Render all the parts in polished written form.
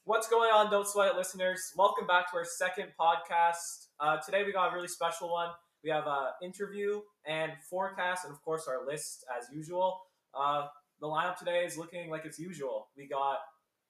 What's going on, Don't Sweat It listeners? Welcome back to our second podcast. Today we got a really special one. We have an interview and forecast, and of course our list as usual. The lineup today is looking like it's usual. We got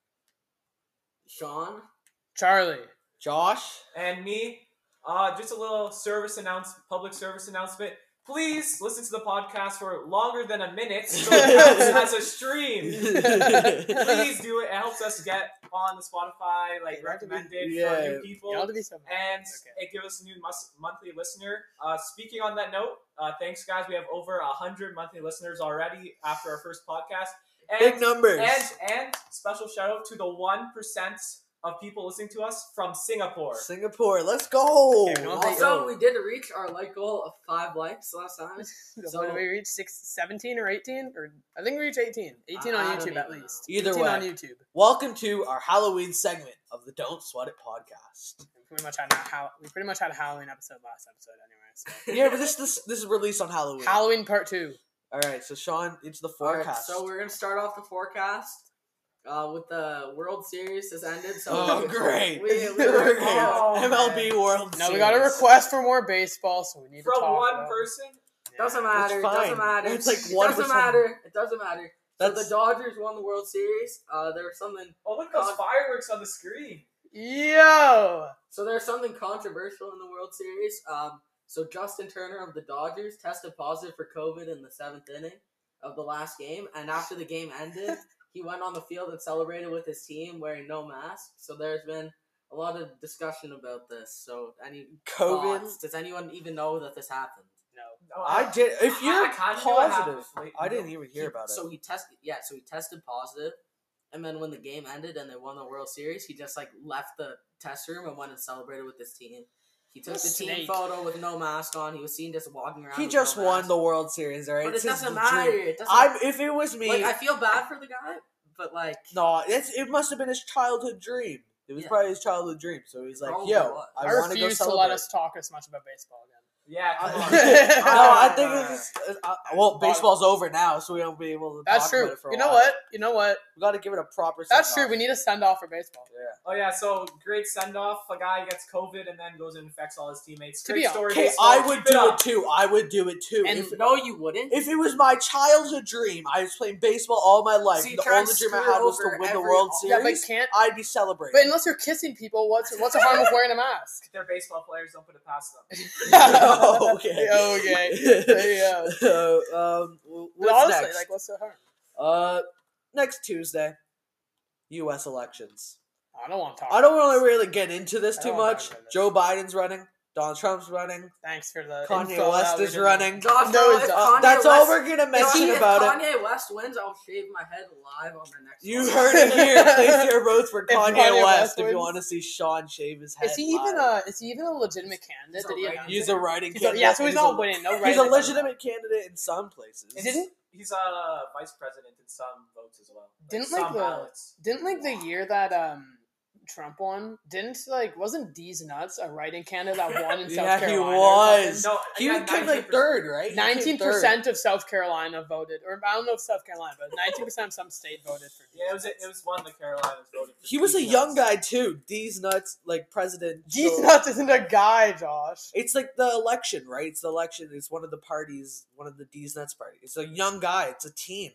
Sean, Charlie, Josh, and me. Just a little public service announcement. Please listen to the podcast for longer than a minute so it counts as a stream. Please do it. It helps us get on the Spotify, recommended for new people. And it gives us a new monthly listener. Speaking on that note, thanks guys. We have over 100 monthly listeners already after our first podcast. Big numbers. And special shout out to the 1% of people listening to us from Singapore. Let's go! Okay, Also, we did reach our goal of 5 likes last time. So did we reach 17 or 18? Or I think we reached 18. 18 on YouTube at least. Either 18 way. on YouTube. Welcome to our Halloween segment of the Don't Sweat It podcast. We pretty much had a Halloween episode last episode anyway. So. Yeah, but this is released on Halloween. Halloween part 2. All right, so Sean, it's the forecast. So we're gonna start off the forecast. With the World Series has ended, great. We MLB World Series. Now we got a request for more baseball, so we need to talk From one about person? Doesn't matter. It's fine. It's like 1%. It doesn't matter. So the Dodgers won the World Series. There was something. Oh, look those fireworks on the screen. Yo! So there's something controversial in the World Series. So Justin Turner of the Dodgers tested positive for COVID in the 7th inning of the last game, and after the game ended, he went on the field and celebrated with his team wearing no mask. So there's been a lot of discussion about this. So COVID? thoughts? Does anyone even know that this happened? No. I did. If you're positive, Wait, I didn't even hear about it. So he tested positive, and then when the game ended and they won the World Series, he just left the test room and went and celebrated with his team. He took the team photo with no mask on. He was seen just walking around. He just won the World Series, all right? But it doesn't matter. If it was me, I feel bad for the guy, but no, it must have been his childhood dream. It was probably his childhood dream. So he's like, Probably "Yo, was. I I want to go refuse to celebrate." let us talk as much about baseball again. Yeah, come on. No, I think baseball's over now, so we won't be able to. That's talk true. About it for a You know while. what? You know what? We got to give it a proper. That's send-off. true. We need a send off for baseball. Yeah. Oh yeah, so great send off. A guy gets COVID and then goes and infects all his teammates. To Great be honest. story. Okay, baseball. I would Keep do up. it too. I would do it too. and If no, you wouldn't. it was my childhood dream, I was playing baseball all my life. So you The try only and dream I screw had was to over win the every- World Yeah, Series. but can't. I'd be celebrating. But unless you're kissing people, what's the harm of wearing a mask? They're baseball players. Don't put it past them. Okay. Okay. Yeah. So, But what's honestly, next? what's the harm? Next Tuesday, U.S. elections. I don't want to talk. I don't about want this. to really get into this I too don't wanna much. talk about this. Joe Biden's running. Donald Trump's running. Thanks for the Kanye info West that we is didn't- running. Josh, No, if it's- Kanye That's all West- we're gonna mention if about it. Kanye West wins, I'll shave my head live on the next. You one. heard it here. Place your votes for If Kanye Kanye West West if you wins. want to see Sean shave his head. Is he even live. a legitimate candidate? Did he He's a announce He's it? a writing He's candidate. yeah, so he's and not winning. No, He's writing a candidate. legitimate candidate in some places. He's a vice president in some votes as well. Didn't ballots. the year that Trump won? Wasn't D's Nuts a writing candidate that won in South Yeah, Carolina? he was. No, He yeah, came 19%. third, right? 19% of South Carolina voted, or I don't know if South Carolina, but 19% of some state voted for. Yeah, it was one of the Carolinas voted for. He was a D's young Nuts. guy too. D's Nuts, president. D's so- Nuts isn't a guy, Josh. It's like the election, right? It's the election. It's one of the parties, one of the D's Nuts party. It's a young guy. It's a teen.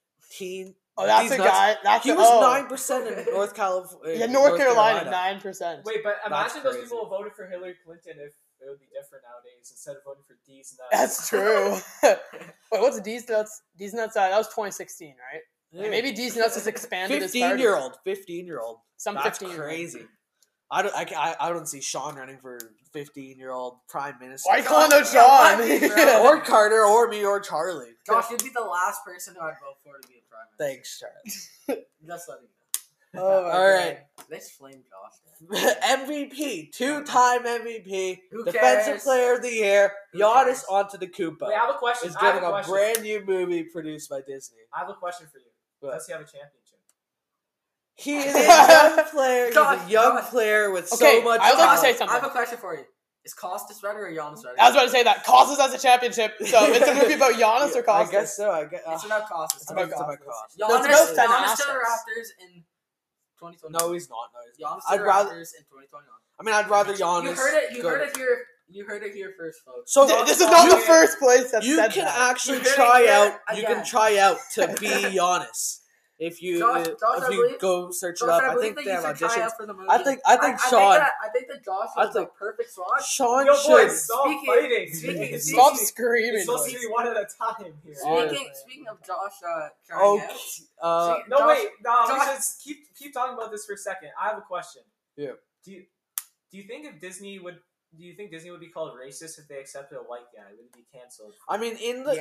Oh, that's D's a Nuts. guy. That's He a, was oh. 9% in North California. Yeah, North Carolina, 9%. Wait, but imagine those crazy. people who voted for Hillary Clinton if it would be different nowadays instead of voting for D's Nuts. That's true. Wait, what's D's Nuts? D's Nuts. That was 2016, right? Yeah. Maybe D's Nuts has expanded his party. 15-year-old. Some That's 15. crazy. I don't see Sean running for 15-year-old prime minister. Why you calling out Yeah, why, Sean? bro? Or Carter, or me, or Charlie. Josh, you'd be the last person who I'd vote for to be a prime minister. Thanks, Charlie. Just letting you Oh my All right. know. Let's flame Josh. Then. MVP, 2-time MVP, Who Defensive cares? Player of the Year, Who Giannis cares? onto the Koopa. Wait, I have a question. Is I have getting a a question. brand new movie produced by Disney. I have a question for you. What? Does he have a championship? He is a young player. He's a Josh, young Josh. player with Okay, so much I would like to talent. say I something. have a question for you. Is Costas ready or Giannis ready? I was about to say that. Costas has a championship. So it's a movie about Giannis or Costas? I guess so. It's about Costas. It's about Costas. Costas. Giannis, There's no 10 Giannis to the assets. Raptors in 2021. No, he's not. No, he's not. Giannis I'd rather. Raptors in 2021. I mean, I'd rather Giannis. You heard it. You go heard to- it here. You heard it here first, folks. So This is not the you- first place that you said can that. actually You heard it try here out. You again. can try out to be Giannis if you Josh, I if you believe- go search it Josh, up. I believe think that they you have should try auditions. out for the movie. I think Sean. I think that Josh I was the think- perfect swatch. Sean Yo, should. boys, stop Speaking- fighting. speaking- It's Stop supposed to be- screaming. It's supposed to boys. be one at a time here. Speaking of Josh trying Okay. out. No, Josh- wait. No, we Josh- should keep talking about this for a second. I have a question. Yeah. Do you think if Disney would? Do you think Disney would be called racist if they accepted a white guy? Would it be canceled? I mean,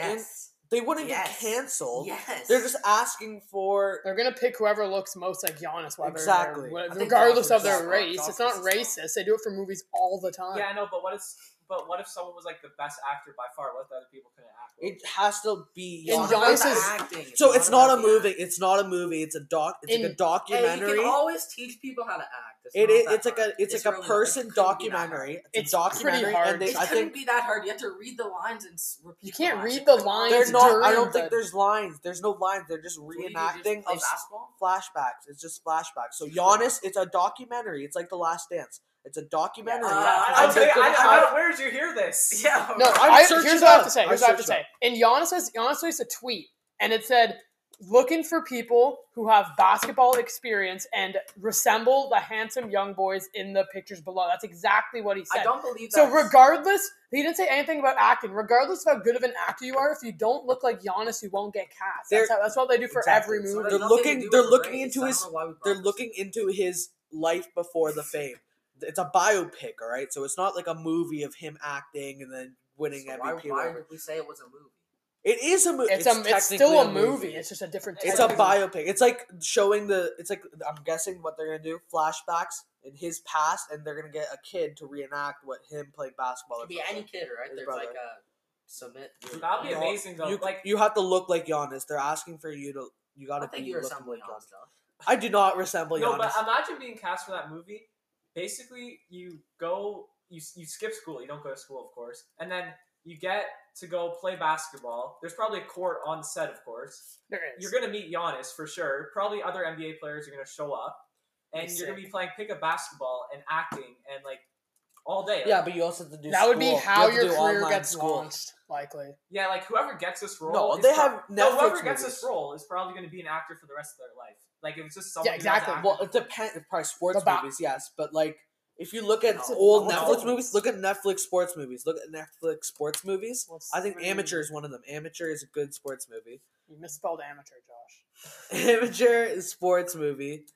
they wouldn't Yes. get canceled. Yes. They're just asking for. They're gonna pick whoever looks most like Giannis, whether Exactly. they're- I think regardless Josh of their is- race. Josh It's not is- racist. They do it for movies all the time. Yeah, I know, but what if someone was like the best actor by far? What if other people couldn't act? It has to be In Giannis. It's not about the Giannis's- acting. So it's not a about the movie. acting. It's not a movie. It's a doc. It's like a In- Hey, you documentary. can always teach people how to act. It not is. that It's like hard. a. It's like really a not. person It couldn't be that hard. documentary. It's a documentary, pretty hard. and they, It I couldn't think be that hard. You have to read the lines and repeat. You can't the lines. read It the couldn't be lines they're hard. not. I during don't think the- there's lines. There's no lines. They're just What do you do, reenacting play of basketball? flashbacks. It's just flashbacks. So Giannis, it's a documentary. It's like The Last Dance. It's a documentary. I And they're gonna have- where did you hear this? Yeah. No, I'm searching here's what I have up. to say. I Here's what I have to searched say. And Giannis released a tweet, and it said, "Looking for people who have basketball experience and resemble the handsome young boys in the pictures below." That's exactly what he I said. don't believe that. So regardless, he didn't say anything about acting. Regardless of how good of an actor you are, if you don't look like Giannis, you won't get cast. That's what they do for Exactly. every So movie. they're nothing to looking- do they're with looking race. into I don't his- know why we brought They're this looking into his life before the fame. It's a biopic, all right. So it's not like a movie of him acting and then winning So MVP. why whatever. did we say it was a movie? It is a movie. It's still a movie. It's just a different. It's type a of- biopic. It's like showing it's like, I'm guessing what they're gonna do, flashbacks in his past, and they're gonna get a kid to reenact what him playing basketball. It could be any kid, right? His There's brother. like a submit. That'd be No, amazing though. You, Like, you have to look like Giannis. They're asking for you to. You I gotta think be you looking resemble like Giannis, Giannis. Josh. I do not resemble no, Giannis. but imagine being cast for that movie. Basically, you skip school. You don't go to school, of course, and then you get to go play basketball. There's probably a court on set, of course. There is. You're gonna meet Giannis for sure. Probably other NBA players are gonna show up, and Be you're gonna sick. be playing pickup basketball and acting and like all day. yeah, but you also have to do. That would be school. how You have to your do career online gets school. launched, likely. Yeah, like whoever gets this role. No, is they prob- have no, whoever Netflix gets movies. this role is probably going to be an actor for the rest of their life. Like if it's just someone. Yeah, exactly. Who has Well, it depends. Probably sports About- movies, yes, but like if you look at No, old no. Netflix movies, look at Netflix sports movies. Look at Netflix sports movies. What's I think the- Amateur is one of them. Amateur is a good sports movie. You misspelled amateur, Josh. Amateur is sports movie.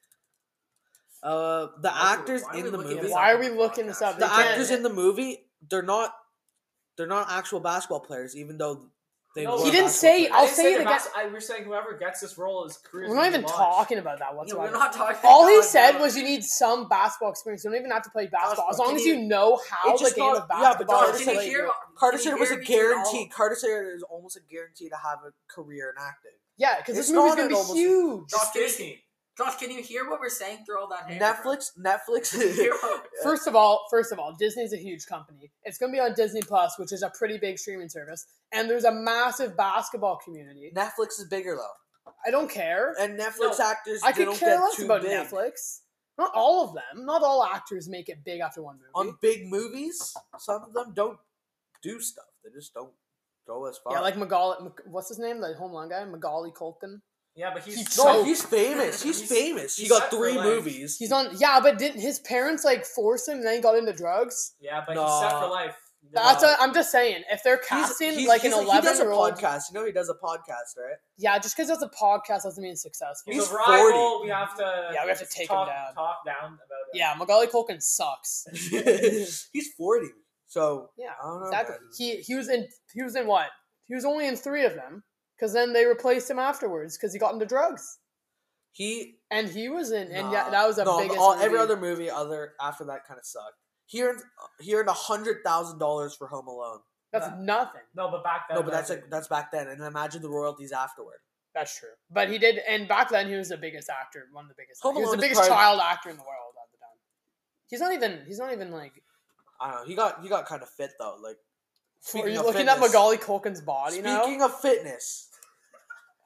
The Why actors are we in the looking movie. this Why up are we on the looking this up? podcast? The They can't- actors in the movie, they're not actual basketball players, even though they. No, were He didn't basketball say- players. I'll didn't say it the again. We're saying whoever gets this role is career. We're not even talking about that Yeah, whatsoever. we're not talking. All he about said that. was you need some basketball experience. You don't even have to play basketball. As Josh, long can as you- you know how It's the just game not- of yeah, but basketball Josh, is Can you played. hear? Carter can you Sager was hear a between all- guarantee. Carter Sager is almost a guarantee to have a career in acting. Yeah, because this It's movie's not gonna an be almost- huge. Josh, It's can you- Disney. Josh, can you hear what we're saying through all that? hair, Netflix. bro? Can you hear what- First of all, Disney's a huge company. It's going to be on Disney Plus, which is a pretty big streaming service, and there's a massive basketball community. Netflix is bigger though, I don't care. and Netflix No, actors I they could don't care get less too about big. Netflix. Not all of them. Not all actors make it big after one movie. On big movies, some of them don't do stuff. They just don't go as far. Yeah, like what's his name? The Home Alone guy, Macaulay Culkin. Yeah, but he's He's no, so- he's famous. He's famous. He he's got set for 3 life. movies. He's on. Yeah, but didn't his parents like force him and then he got into drugs? yeah, but No. he's set for life. That's I'm just saying. If they're casting like an he does a 11-year-old, podcast. You know he does a podcast, right? yeah, just because it's a podcast doesn't mean it's successful. He's He's a rival. 40. We have to. Yeah, we have to take him talk, down. Talk down about it. Yeah, Macaulay Culkin sucks. He's 40. So Yeah, I don't know. exactly. man. He was in what? He was only in 3 of them because then they replaced him afterwards because he got into drugs. And he was in, and yeah, that was the biggest. Every movie. other movie after that kind of sucked. He earned $100,000 for Home Alone. That's nothing. No, but back then. No, but that's back then, and imagine the royalties afterward. That's true. But he did, and back then he was the biggest actor, one of the biggest. Home He was the Alone is biggest probably- child actor in the world at the time. He's not even like. I don't know. He got kind of fit though. Like Are speaking you of looking at fitness- Macaulay Culkin's body now? Speaking of fitness,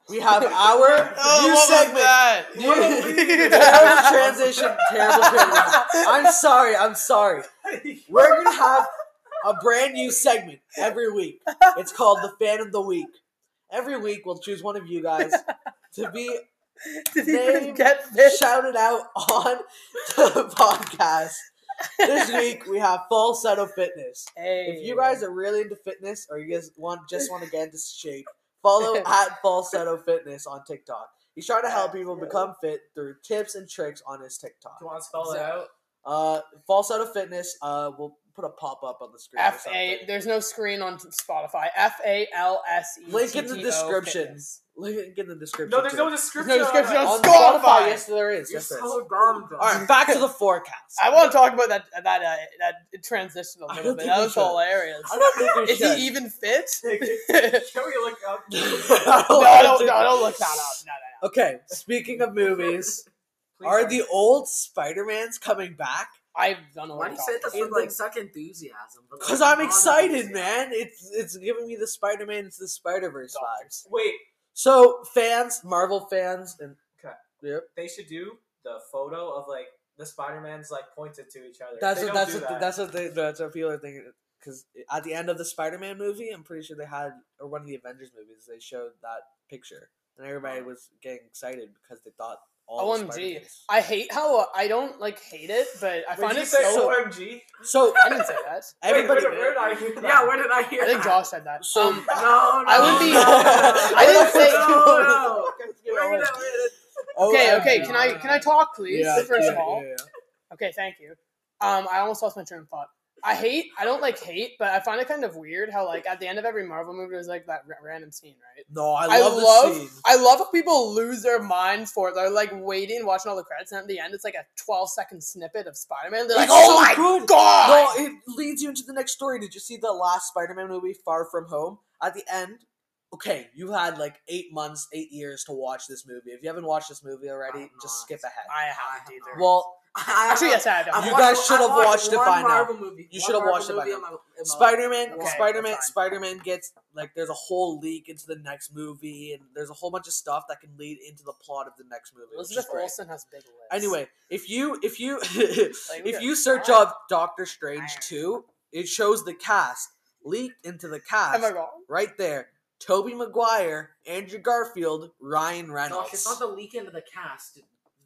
we have our Oh, new what was segment. that? Terrible transition. Terrible transition. I'm sorry. We're going to have a brand new segment every week. It's called the Fan of the Week. Every week, we'll choose one of you guys to be Did he even named, get this? shouted out on the podcast. This week, we have Falsetto Fitness. Hey. If you guys are really into fitness or you guys just want to get into shape, follow at Falsetto Fitness on TikTok. He's trying to help people become fit through tips and tricks on his TikTok. Do you want to spell it out? Falsetto Fitness. We'll put a pop up on the screen. or something. There's no screen on Spotify. FALSETTO. Link in the description. Fitness. Link in the description. No, there's too. no description. There's no description on on on that. Spotify. Spotify. Yes, there is. You're Yes, there is. so dumb, John. All right, back to the forecast. I want to talk about that transition a I little don't bit. think That we was should. hilarious. I don't think we Is should. he even fit? Can we look up? No, don't look that up. No. Okay, speaking of movies, Please are don't. the old Spider-Mans coming back? I don't know Why what do you're you say talking this about. with such enthusiasm? But, Because like, I'm excited, non-enthusiasm? man. It's giving me the Spider-Man into the Spider-Verse vibes. Wait, So fans, Marvel fans, and Okay. yep. they should do the photo of like the Spider-Mans like pointed to each other. That's They what don't that's do what that. that's what people are thinking. Because at the end of the Spider-Man movie, I'm pretty sure they had, or one of the Avengers movies, they showed that picture, and everybody was getting excited because they thought all the OMG. Spider-Mans. I hate how I don't like hate it, but I Wait, find did you it say so. OMG? So I didn't say that. everybody, Wait, where did I hear that? Yeah, where did I hear I think that? Josh said that. So- No, I would be- No, I didn't say- No. Bring it up, Okay. Can I talk, please? Yeah, First yeah, of all. yeah. Okay, thank you. I almost lost my train of thought. I don't like hate, but I find it kind of weird how like at the end of every Marvel movie there's like that random scene, right? No, I love the scene. I love how people lose their minds for it. They're like waiting, watching all the credits, and at the end it's like a 12-second snippet of Spider-Man. They're like, It's "Oh so my good. god!" No, it leads you into the next story. Did you see the last Spider-Man movie, Far From Home? At the end, okay, you had like 8 months, 8 years to watch this movie. If you haven't watched this movie already, I'm just not. skip ahead. I haven't either. Well, Actually, yes, I have. You guys should have watched it by now. Marvel movie. You One should have Marvel watched it by movie now. in my Spider-Man, Okay, Spider-Man, that's fine. Spider-Man gets like there's a whole leak into the next movie, and there's a whole bunch of stuff that can lead into the plot of the next movie. which is Elizabeth great. Olsen has big lips. Anyway, if you Like, if you search up Doctor Strange 2, it shows the cast leaked into the cast am I wrong? right there. Tobey Maguire, Andrew Garfield, Ryan Reynolds. Gosh, it's not the leak into the cast.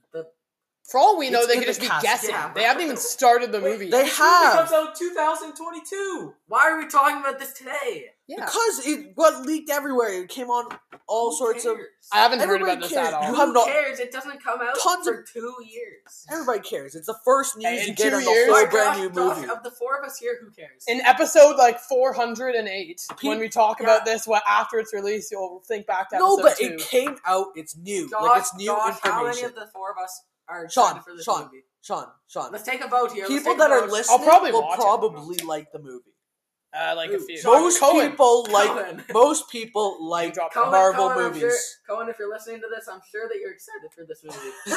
For all we know, It's they in could the just be cast. guessing. Yeah, They haven't even started the movie. They yet. have. It comes out 2022. Why are we talking about this today? Yeah. Because it got leaked everywhere. It came on all Who sorts of. cares? I haven't heard Everybody about this cares. at all. You Who have no- cares? It doesn't come out Tons for of- 2 years. Everybody cares. It's the first news Hey, you in get 2 on the years- whole Like, brand new Josh, movie. of the 4 of us here, who cares? In episode like 408, when we talk Yeah. about this, after it's released, you'll think back to No, episode but 2. it came out. It's new. Josh, Like it's new Josh, how many information. of the 4 of us are Sean, excited for this Sean. movie? Sean. Let's take a vote here. Let's People take a that are vote. listening probably will watch it. probably like the movie. Like a Ooh, few. Most Cohen. people like Cohen. most people like Drop Cohen, Marvel Cohen, I'm movies. sure, Cohen, if you're listening to this, I'm sure that you're excited for this movie. Yo,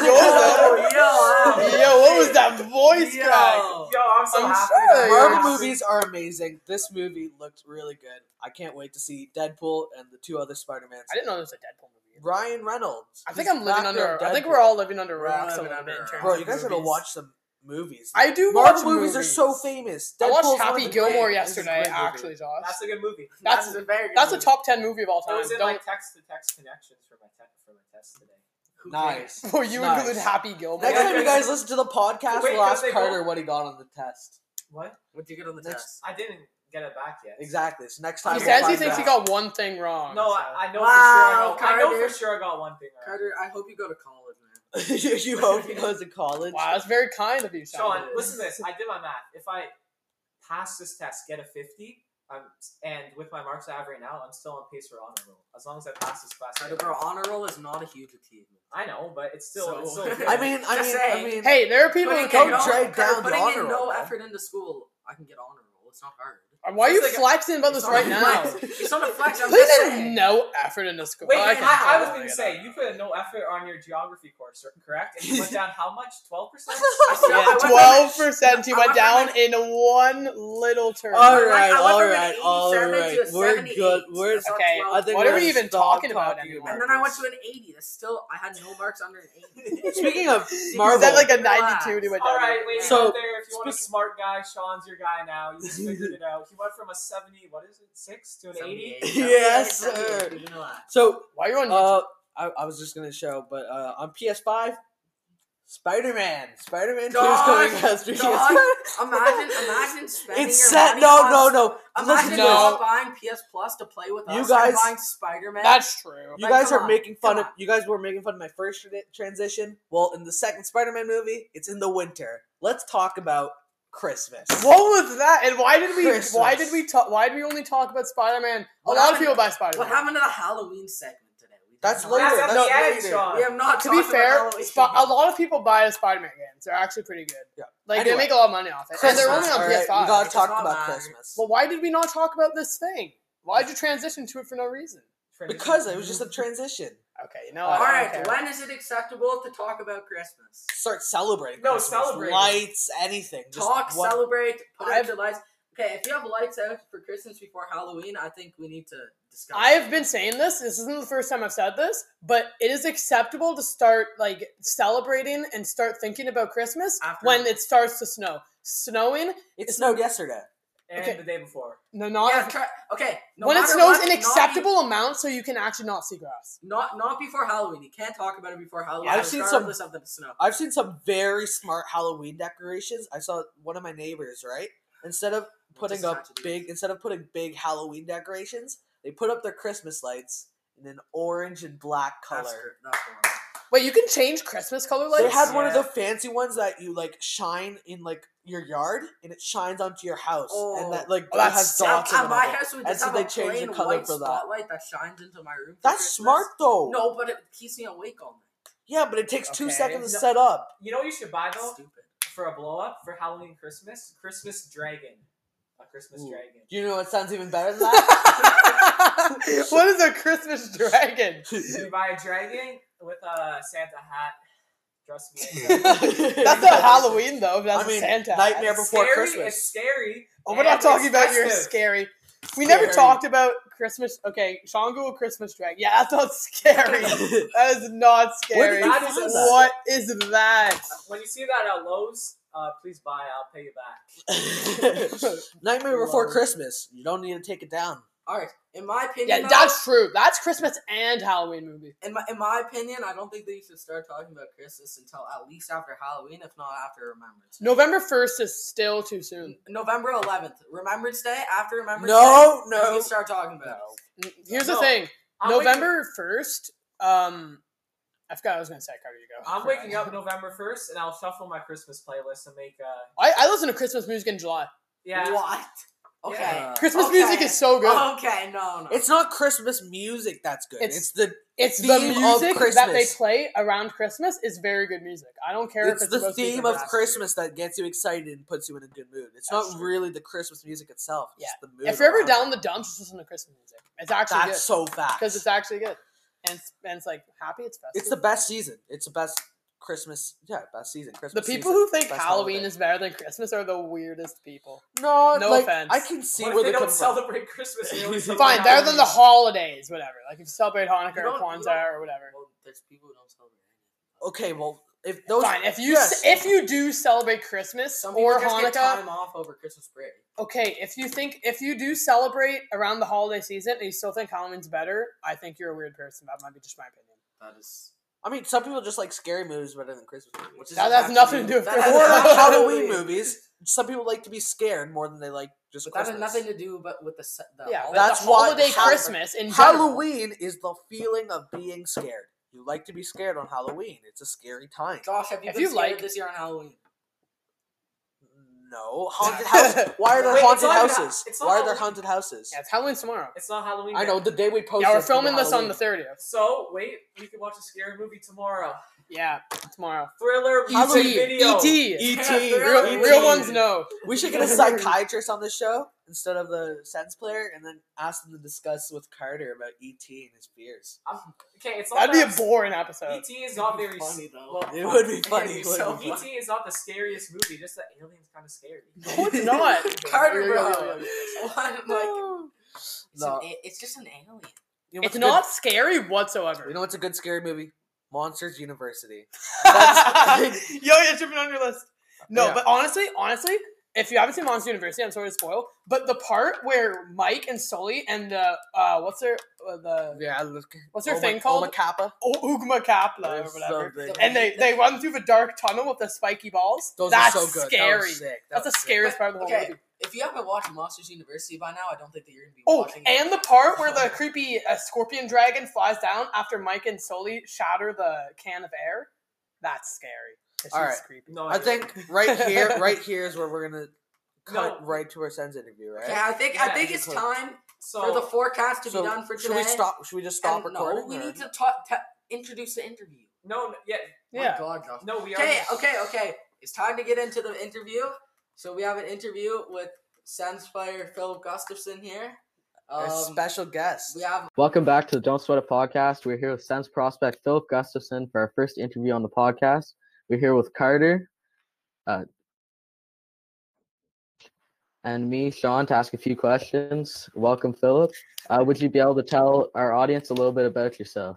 yo, what was that voice Yo. crack? Yo, I'm so I'm happy. sure that- you're- Marvel movies are amazing. This movie looked really good. I can't wait to see Deadpool and the 2 other Spider-Mans. I didn't know there was a Deadpool movie. Ryan Reynolds. I think He's I'm living back under. there, I think Deadpool. we're all living under We're rocks a living little under bit in rocks. terms Bro, of you guys gotta movies. watch some movies. I do Marvel watch movies are movies. so famous. I Deadpool's watched one of Happy the Gilmore great- yesterday, this is a great movie. actually, Josh. That's a good movie. That's a very good That's a movie. top 10 movie of all It time. was in my Don't. text-to-text connections for my test today. Who Nice. cares? Oh, you Nice. include Happy Gilmore. Next time you guys listen to the podcast, Wait, we'll ask they Carter both- what he got on the test. What? What'd you get on the Next- test? I didn't get it back yet. Exactly. So next time He we'll says he find thinks he out. got one thing wrong. No, so. I know Wow, for sure. I know Carter. for sure I got one thing right. Carter, I hope you go to college, man. You hope he goes to college. Wow, that's very kind of you, Sean, Sean. listen to this. I did my math. If I pass this test, get a 50, and with my marks I have right now, I'm still on pace for honor roll. As long as I pass this class. Carter, bro, honor roll is not a huge achievement. I know, but it's still. So- It's still good. I mean, Just saying. Hey, there are people who Putting don't can. drag down the putting honor in no roll, man. effort into school, I can get honor roll. It's not hard. Why are you It's like flexing about this It's not right a now? flex. It's not a flex. I'm Put just in saying. no effort in this course. Wait, Okay. I was going to say, you put in no effort on your geography course, correct? And you went down how much? 12%? Yeah, 12%. You went down in one little turn. All I right, went all from an right, 87 all to a right. We're 78. good. We're That's not Okay, 12. I think what are we're we even stop talking about talking anymore? And then I went to an 80. That's still, I had no marks under an 80. Speaking of Was Marvel, that like a Relax. 92 to a All right, ladies So, out there, if you want a smart guy, Sean's your guy now. You just figured it out. He went from a 70, what is it, 6 to an 80? 78, Yes, 78, sir. you know that. so Why are you on YouTube? I was just gonna show, but on PS5, Spider-Man 2 is Dog, coming out. to dog, PS5. Imagine spending It's your set. money No, on no, no. Imagine Listen, No. not buying PS Plus to play with You us guys- and buying Spider-Man. That's true. you Like, guys come are on, making fun come of. on. You guys were making fun of my first transition. Well, in the second Spider-Man movie, it's in the winter. Let's talk about Christmas. What was that? And why did we? Christmas. Why did we talk? Why did we only talk about Spider-Man? A What lot of happened- people buy What Spider-Man. happened to the Halloween segment today? We did That's not- later. That's at That's the end, later. Sean. We have not To be talked about fair, Halloween. a lot of people buy the Spider-Man games. They're actually pretty good. Yeah. Like Anyway, they make a lot of money off it, and they're only Christmas, on all right, PS5. we gotta It's talk not about matter. Christmas Well, why did we not talk about this thing? Why'd you transition to it for no reason? because it was just a transition. Okay, you know All what? All I right, don't care. when is it acceptable to talk about Christmas? Start celebrating. No, Christmas. celebrate. Lights, anything. Just Talk, one- celebrate, put I've- out your lights. Okay, if you have lights out for Christmas before Halloween, I think we need to discuss. I have been saying this. This isn't the first time I've said this, but it is acceptable to start like celebrating and start thinking about Christmas After- when it starts to snow. Snowing? It snowed yesterday. And Okay. the day before. No, not Yeah, okay. No when it matter snows what, in acceptable amounts, so you can actually not see grass. Not before Halloween. You can't talk about it before Halloween. I've seen regardless of the snow. I've seen some very smart Halloween decorations. I saw one of my neighbors, right? Instead of putting big Halloween decorations, they put up their Christmas lights in an orange and black color. That's horrible. Wait, you can change Christmas color lights? They had one of Yeah. the fancy ones that you like shine in like your yard, and it shines onto your house, and that like Oh, that's has sick. dots in At the my middle. house, we And just so have they a changed the plain color white for that. spotlight that shines into my room. for That's Christmas. smart though. No, but it keeps me awake all night. Yeah, but it takes 2 Okay. seconds to No. set up. You know what you should buy, though, Stupid. for a blow-up for Halloween Christmas? Christmas dragon. A Christmas Ooh. dragon. Do you know what sounds even better than that? What is a Christmas dragon? You buy a dragon with a Santa hat. Trust me. That's not Halloween though. That's I mean, a Santa. Nightmare It's Before scary, Christmas. It's scary. Oh, we're not and talking it's about your festive. scary. We never Scary. talked about Christmas. Okay, Sean go a Christmas dragon. Yeah, that's not scary. That is not scary. Where did you find that? What is that? When you see that at Lowe's, please buy. I'll pay you back. Nightmare Before Love. Christmas. You don't need to take it down. All right. In my opinion, Yeah, though, that's true. That's Christmas and Halloween movie. in my opinion, I don't think that you should start talking about Christmas until at least after Halloween, if not after Remembrance Day. November 1st is still too soon. November 11th, Remembrance Day. After Remembrance No, Day, no. you can start talking about it. Here's No. the thing. I'm November 1st, I forgot what I was going to say. Carter, you go. I'm waking up November 1st, and I'll shuffle my Christmas playlist and make I listen to Christmas music in July. yeah. What? Okay. Yeah. Christmas Okay. music is so good. Okay, no. It's not Christmas music that's good. It's- It's the It's the theme of music that they Christmas. play around Christmas is very good music. I don't care if it's it's the supposed to be theme for of that. Christmas that gets you excited and puts you in a good mood. It's That's not true. really the Christmas music itself. It's Yeah. just the mood. If you're ever around down it. the dumps, just listen to Christmas music. It's actually That's good so fast. because it's actually good, and it's like happy. It's festive. It's the best season. It's the best Christmas. Yeah, best season. The Christmas. people season, who think best Halloween holiday. is better than Christmas are the weirdest people. no, no like, offense. I can see What if where they they're don't coming from. celebrate Christmas? They only celebrate Fine, better than the Halloween? holidays, whatever. Like if you celebrate Hanukkah You or don't- you Kwanzaa don't- or whatever. Well, there's people who don't celebrate anything. Okay, well, if those Fine, if you yes. if you do celebrate Christmas Some people or just get Hanukkah, time off over Christmas break. okay, if you do celebrate around the holiday season and you still think Halloween's better, I think you're a weird person. That might be just my opinion. That is. I mean, some people just like scary movies better than Christmas movies. Which is That has actually- nothing to do with that Christmas. Or has Halloween nothing- movies. Some people like to be scared more than they like just But that has Christmas. nothing to do but with the Yeah, holiday. That's the why holiday Hall- Christmas in general. Halloween is the feeling of being scared. You like to be scared on Halloween. It's a scary time. Josh, have you If been you scared like- this year on Halloween? No, haunted house. Why are there Wait, it's haunted not even- houses? it's not Why are there Halloween. haunted houses? Yeah, it's Halloween tomorrow. It's not Halloween. I know yet. the day we posted. Yeah, we're for filming this on Halloween. the 30th. So wait, we can watch a scary movie tomorrow. Yeah, tomorrow. Thriller E.T. music video. E.T. E.T. Real ones know. We should get a psychiatrist on the show instead of the Sens player, and then ask them to discuss with Carter about E.T. and his fears. Okay, it's not That'd be a that- boring episode. E.T. is not very funny, though. It would be funny. Okay, It would so be E.T. funny. is not the scariest movie. Just the alien's kind of scary. No, it's not. Carter, bro. Yo. What? Like, No. it's just an alien. You know It's what's not scary whatsoever. Good? You know what's a good scary movie? Monsters University. Yo, you're tripping on your list. No, Yeah. but honestly, if you haven't seen Monster University, I'm sorry to spoil, but the part where Mike and Sully and the what's their thing called? Oma Kappa. Ugma Kapla or Or whatever. something. And they run through the dark tunnel with the spiky balls. Those That's are so good. scary. That was sick. That's the was sick. scariest part of the whole Okay, movie. if you haven't watched Monsters University by now, I don't think that you're gonna be Oh, watching. and the part where the creepy scorpion dragon flies down after Mike and Sully shatter the can of air. That's scary. It's All just right. creepy. No, I think right here is where we're gonna cut No. right to our Sens interview, right? Okay, I think Yeah, it's just time so. for the forecast to So be done for should today. we stop? Should we just stop And recording? No, we or- need to introduce the interview. no, yeah, Yeah. My God, Josh. no, we Okay, are. okay. It's time to get into the interview. So we have an interview with Sens player Philip Gustafson here. Our special guest. We have Welcome back to the Don't Sweat It podcast. We're here with Sens prospect Philip Gustafson for our first interview on the podcast. We're here with Carter and me, Sean, to ask a few questions. Welcome, Philip. Would you be able to tell our audience a little bit about yourself?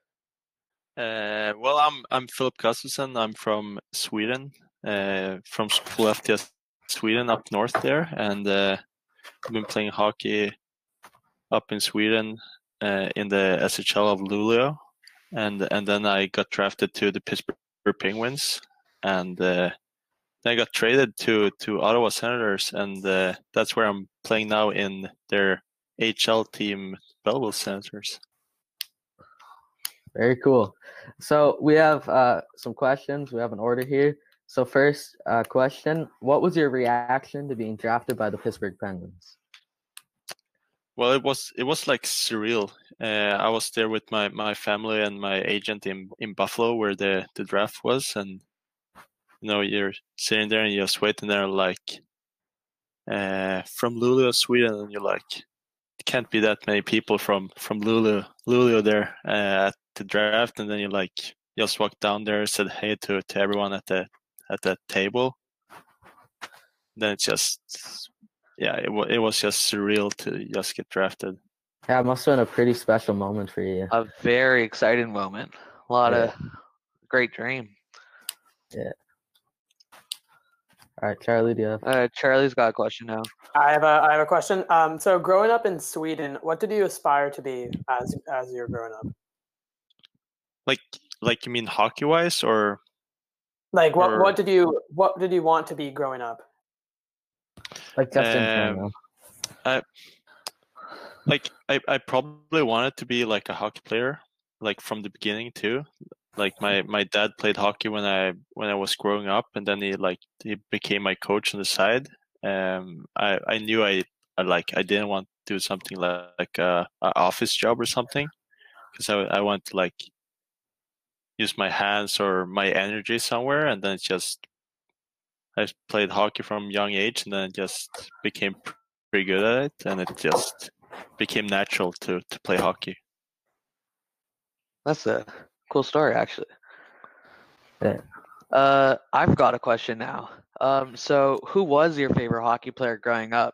Well, I'm Philip Gustafsson. I'm from Sweden, from Skellefteå, Sweden, up north there, and I've been playing hockey up in Sweden in the SHL of Luleå, and then I got drafted to the Pittsburgh Penguins, and then I got traded to Ottawa Senators, and that's where I'm playing now in their HL team, Belleville Senators. Very cool. So we have some questions. We have an order here. So first question, what was your reaction to being drafted by the Pittsburgh Penguins? Well, it was like surreal. I was there with my family and my agent in Buffalo, where the draft was, and you're sitting there and you're just waiting there, like from Luleå, Sweden, and you're like, it can't be that many people from Luleå there at the draft, and then you just walked down there, said hey to everyone at the table. Then it's just. Yeah, it was just surreal to just get drafted. Yeah, it must have been a pretty special moment for you. A very exciting moment. A lot of great dream. All right, Charlie, do you have? Charlie's got a question now. I have a question. So growing up in Sweden, what did you aspire to be as you were growing up? Like you mean hockey wise, or Like Or- what did you want to be growing up? Like just in general. I probably wanted to be like a hockey player, like from the beginning too. Like my dad played hockey when I was growing up, and then he became my coach on the side. I knew I didn't want to do something like a office job or something, because I want to like use my hands or my energy somewhere, and then I played hockey from a young age, and then just became pretty good at it, and it just became natural to play hockey. That's a cool story, actually. Yeah. I've got a question now. So who was your favorite hockey player growing up?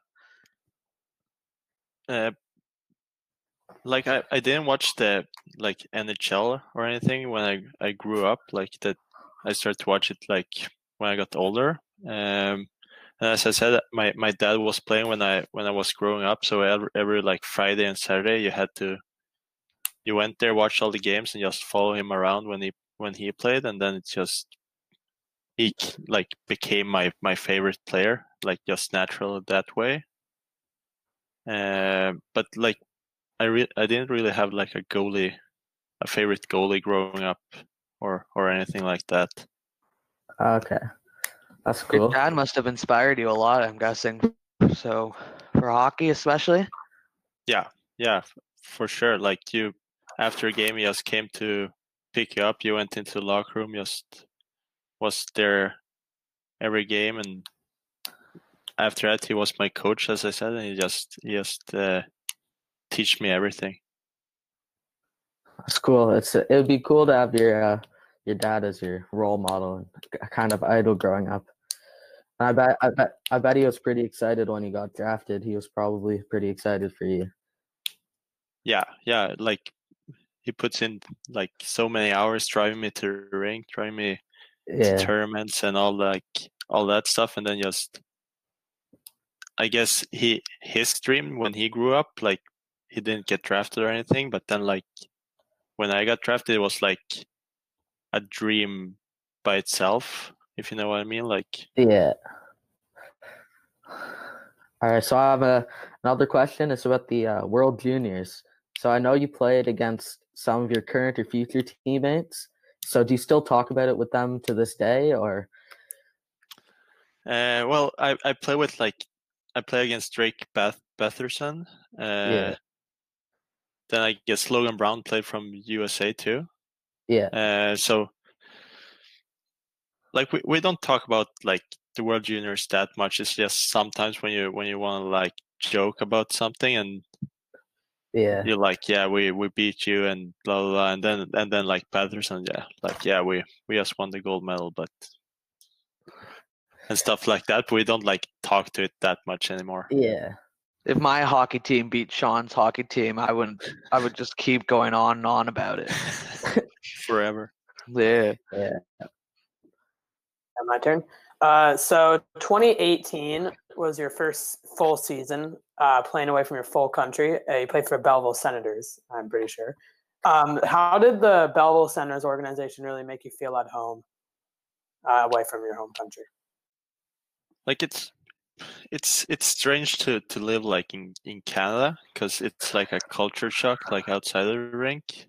Like I didn't watch the like NHL or anything when I grew up. Like that, I started to watch it like when I got older. And as I said, my dad was playing when I was growing up. So every like Friday and Saturday, you went there, watched all the games, and just follow him around when he played, and then he like became my favorite player, like just natural that way. But like I didn't really have like a favorite goalie growing up or anything like that. Okay. That's Your cool. dad must have inspired you a lot, I'm guessing. So for hockey, especially. Yeah, for sure. Like you, after a game, he just came to pick you up. You went into the locker room, just was there every game, and after that, he was my coach, as I said, and he just teach me everything. That's cool. It would be cool to have your dad as your role model and kind of idol growing up. I bet he was pretty excited when he got drafted. He was probably pretty excited for you. Yeah. Like he puts in like so many hours driving me to the rink, driving me to Yeah, tournaments and all that stuff, and then just I guess his dream when he grew up, like he didn't get drafted or anything, but then like when I got drafted, it was like a dream by itself, if you know what I mean. Like yeah. All right, so I have another question. It's about the World Juniors. So I know you played against some of your current or future teammates. So do you still talk about it with them to this day, or? well, I play with I play against Drake Betherson. Yeah, Then I guess Logan Brown played from USA too. yeah, So like we don't talk about like the World Juniors that much. It's just sometimes when you want to like joke about something and yeah. you're like, yeah, we beat you and blah blah blah, and then like Patterson, yeah, like yeah, we just won the gold medal, but and stuff like that. But we don't like talk to it that much anymore. Yeah. If my hockey team beat Sean's hockey team, I would just keep going on and on about it. Forever. Yeah. My turn. So 2018 was your first full season playing away from your full country. You played for Belleville Senators, I'm pretty sure. How did the Belleville Senators organization really make you feel at home away from your home country? Like it's strange to live like in Canada because it's like a culture shock like outside of the rink.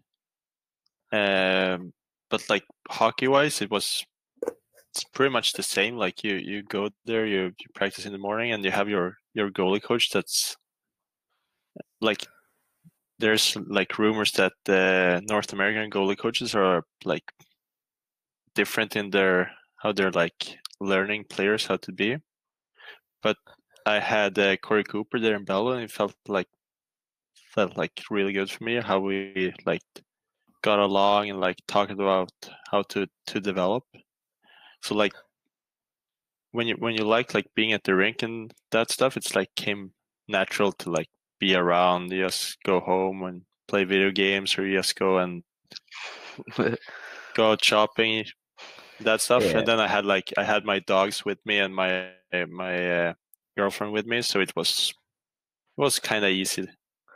But like hockey wise, it's pretty much the same. Like you go there, you practice in the morning, and you have your goalie coach. That's like there's like rumors that the North American goalie coaches are like different in their how they're like learning players how to be. But I had Corey Cooper there in Belleville, and it felt like really good for me how we like got along and like talked about how to develop. So like when you like being at the rink and that stuff, it's like came natural to like be around. You just go home and play video games, or you just go and go out shopping, that stuff. Yeah. And then I had my dogs with me and my girlfriend with me, so it was kind of easy.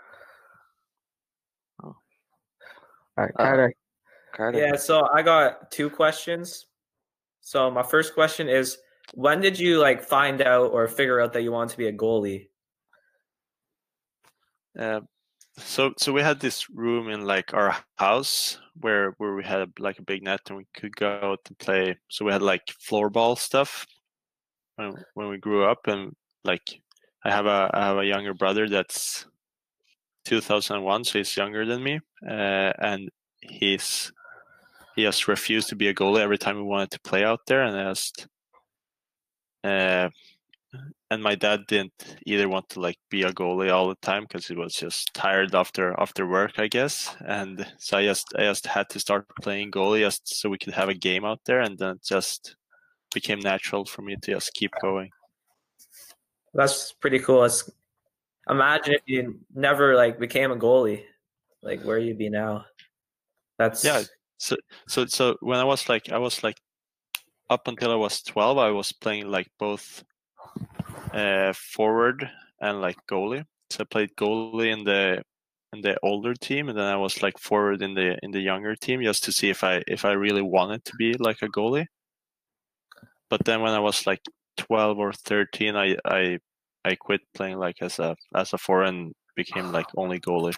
All right, Carter. Yeah, so I got two questions. So my first question is, when did you like find out or figure out that you wanted to be a goalie? So we had this room in like our house where we had like a big net and we could go out and play. So we had like floorball stuff when we grew up, and like I have a younger brother that's 2001, so he's younger than me, and he just refused to be a goalie every time we wanted to play out there, and and my dad didn't either want to like be a goalie all the time because he was just tired after work, I guess. And so I just had to start playing goalie just so we could have a game out there, and then it just became natural for me to just keep going. That's pretty cool. Imagine if you never like became a goalie, like where you'd be now. That's yeah. So when I was like up until I was 12, I was playing like both forward and like goalie. So I played goalie in the older team, and then I was like forward in the younger team just to see if I really wanted to be like a goalie. But then when I was like 12 or 13, I quit playing like as a forward and became like only goalie.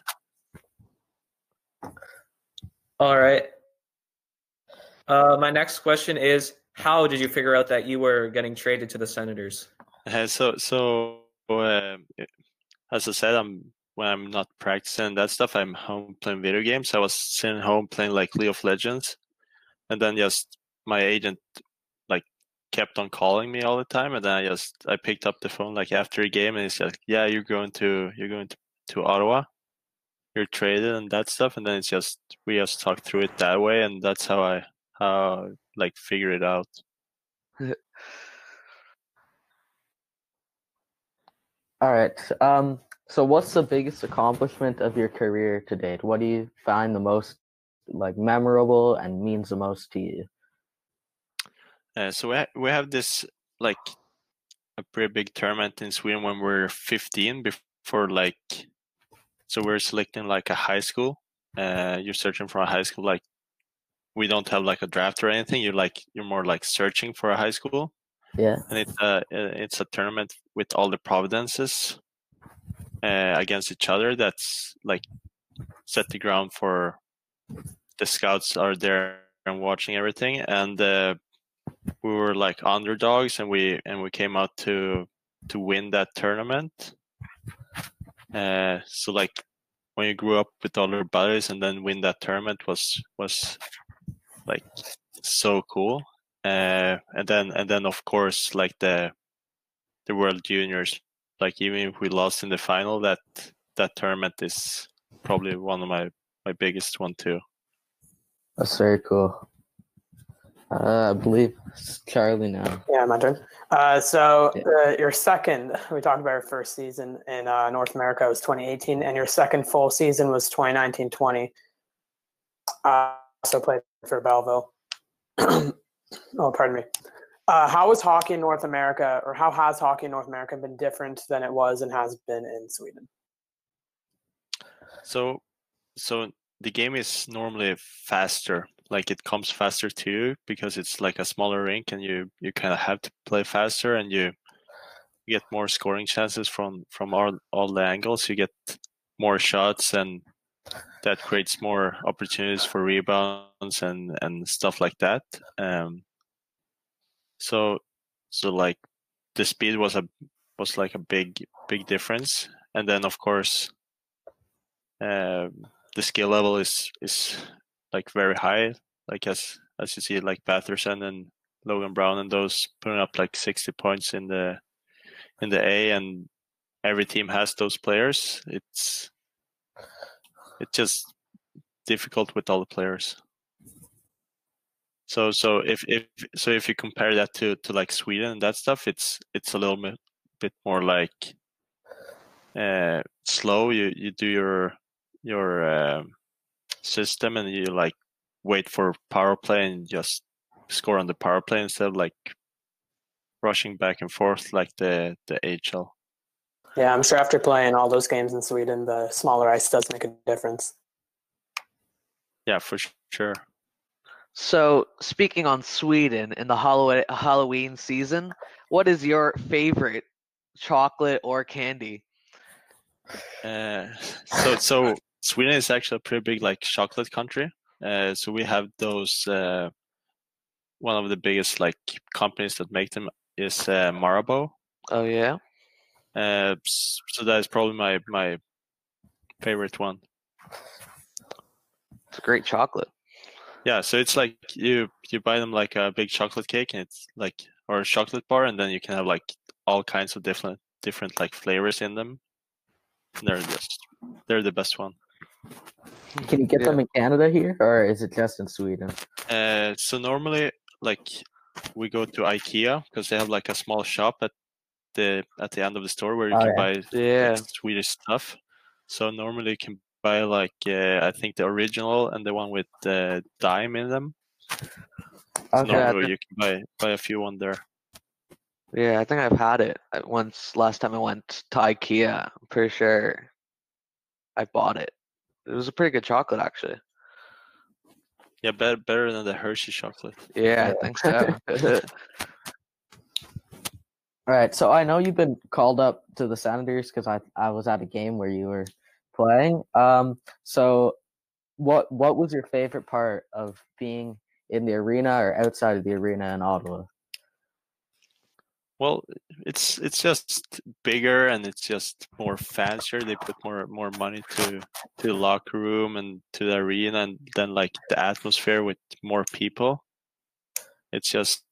all right. My next question is, how did you figure out that you were getting traded to the Senators? As I said, when I'm not practicing that stuff, I'm home playing video games. I was sitting home playing like League of Legends, and then just my agent like kept on calling me all the time, and then I picked up the phone like after a game, and he said, "Yeah, you're going to Ottawa. You're traded and that stuff." And then we just talked through it that way, and that's how I like figured it out. All right. So what's the biggest accomplishment of your career to date? What do you find the most like memorable and means the most to you? So we have this like a pretty big tournament in Sweden when we're 15 before like, so we're selecting like a high school. You're searching for a high school. Like we don't have like a draft or anything. You're more like searching for a high school. Yeah. And it's a tournament with all the providences against each other. That's like set the ground for the scouts are there and watching everything. And we were like underdogs, and we came out to win that tournament. So like when you grew up with all your buddies and then win that tournament was like so cool. And then of course like the World Juniors, like even if we lost in the final, that tournament is probably one of my biggest one too. That's very cool. I believe it's Charlie now. Yeah, my turn. Your second, we talked about your first season in North America was 2018, and your second full season was 2019-20. Also played for Belleville. Oh, pardon me. How was hockey in North America, or how has hockey in North America been different than it was and has been in Sweden? So the game is normally faster. Like it comes faster to you because it's like a smaller rink, and you kind of have to play faster, and you get more scoring chances from all the angles. You get more shots, and that creates more opportunities for rebounds and stuff like that. So like the speed was like a big difference, and then of course the skill level is like very high. Like as you see, like Patterson and Logan Brown and those putting up like 60 points in the A, and every team has those players. It's just difficult with all the players. So if you compare that to like Sweden and that stuff, it's a little bit more like slow. You do your system, and you like wait for power play and just score on the power play instead of like rushing back and forth like the AHL. Yeah, I'm sure after playing all those games in Sweden, the smaller ice does make a difference. Yeah, for sure. So, speaking on Sweden in the Halloween season, what is your favorite chocolate or candy? So Sweden is actually a pretty big like chocolate country. So we have those. One of the biggest like companies that make them is Marabou. Oh yeah. So that is probably my favorite one. It's a great chocolate. Yeah, so it's like you buy them like a big chocolate cake, and it's like, or a chocolate bar, and then you can have like all kinds of different like flavors in them. They're the best one. Can you get them in Canada here, or is it just in Sweden? So normally, like we go to IKEA because they have like a small shop at the end of the store where you can buy like, Swedish stuff. So normally you can buy like I think the original and the one with the dime in them. So normally you can buy a few on there. Yeah, I think I've had it once. Last time I went to IKEA, I'm pretty sure I bought it. It was a pretty good chocolate, actually. Yeah, better than the Hershey chocolate. Yeah, I think so. All right, so I know you've been called up to the Senators because I was at a game where you were playing. So what was your favorite part of being in the arena or outside of the arena in Ottawa? Well, it's just bigger and it's just more fancier. They put more money to the locker room and to the arena, and then like the atmosphere with more people. It's just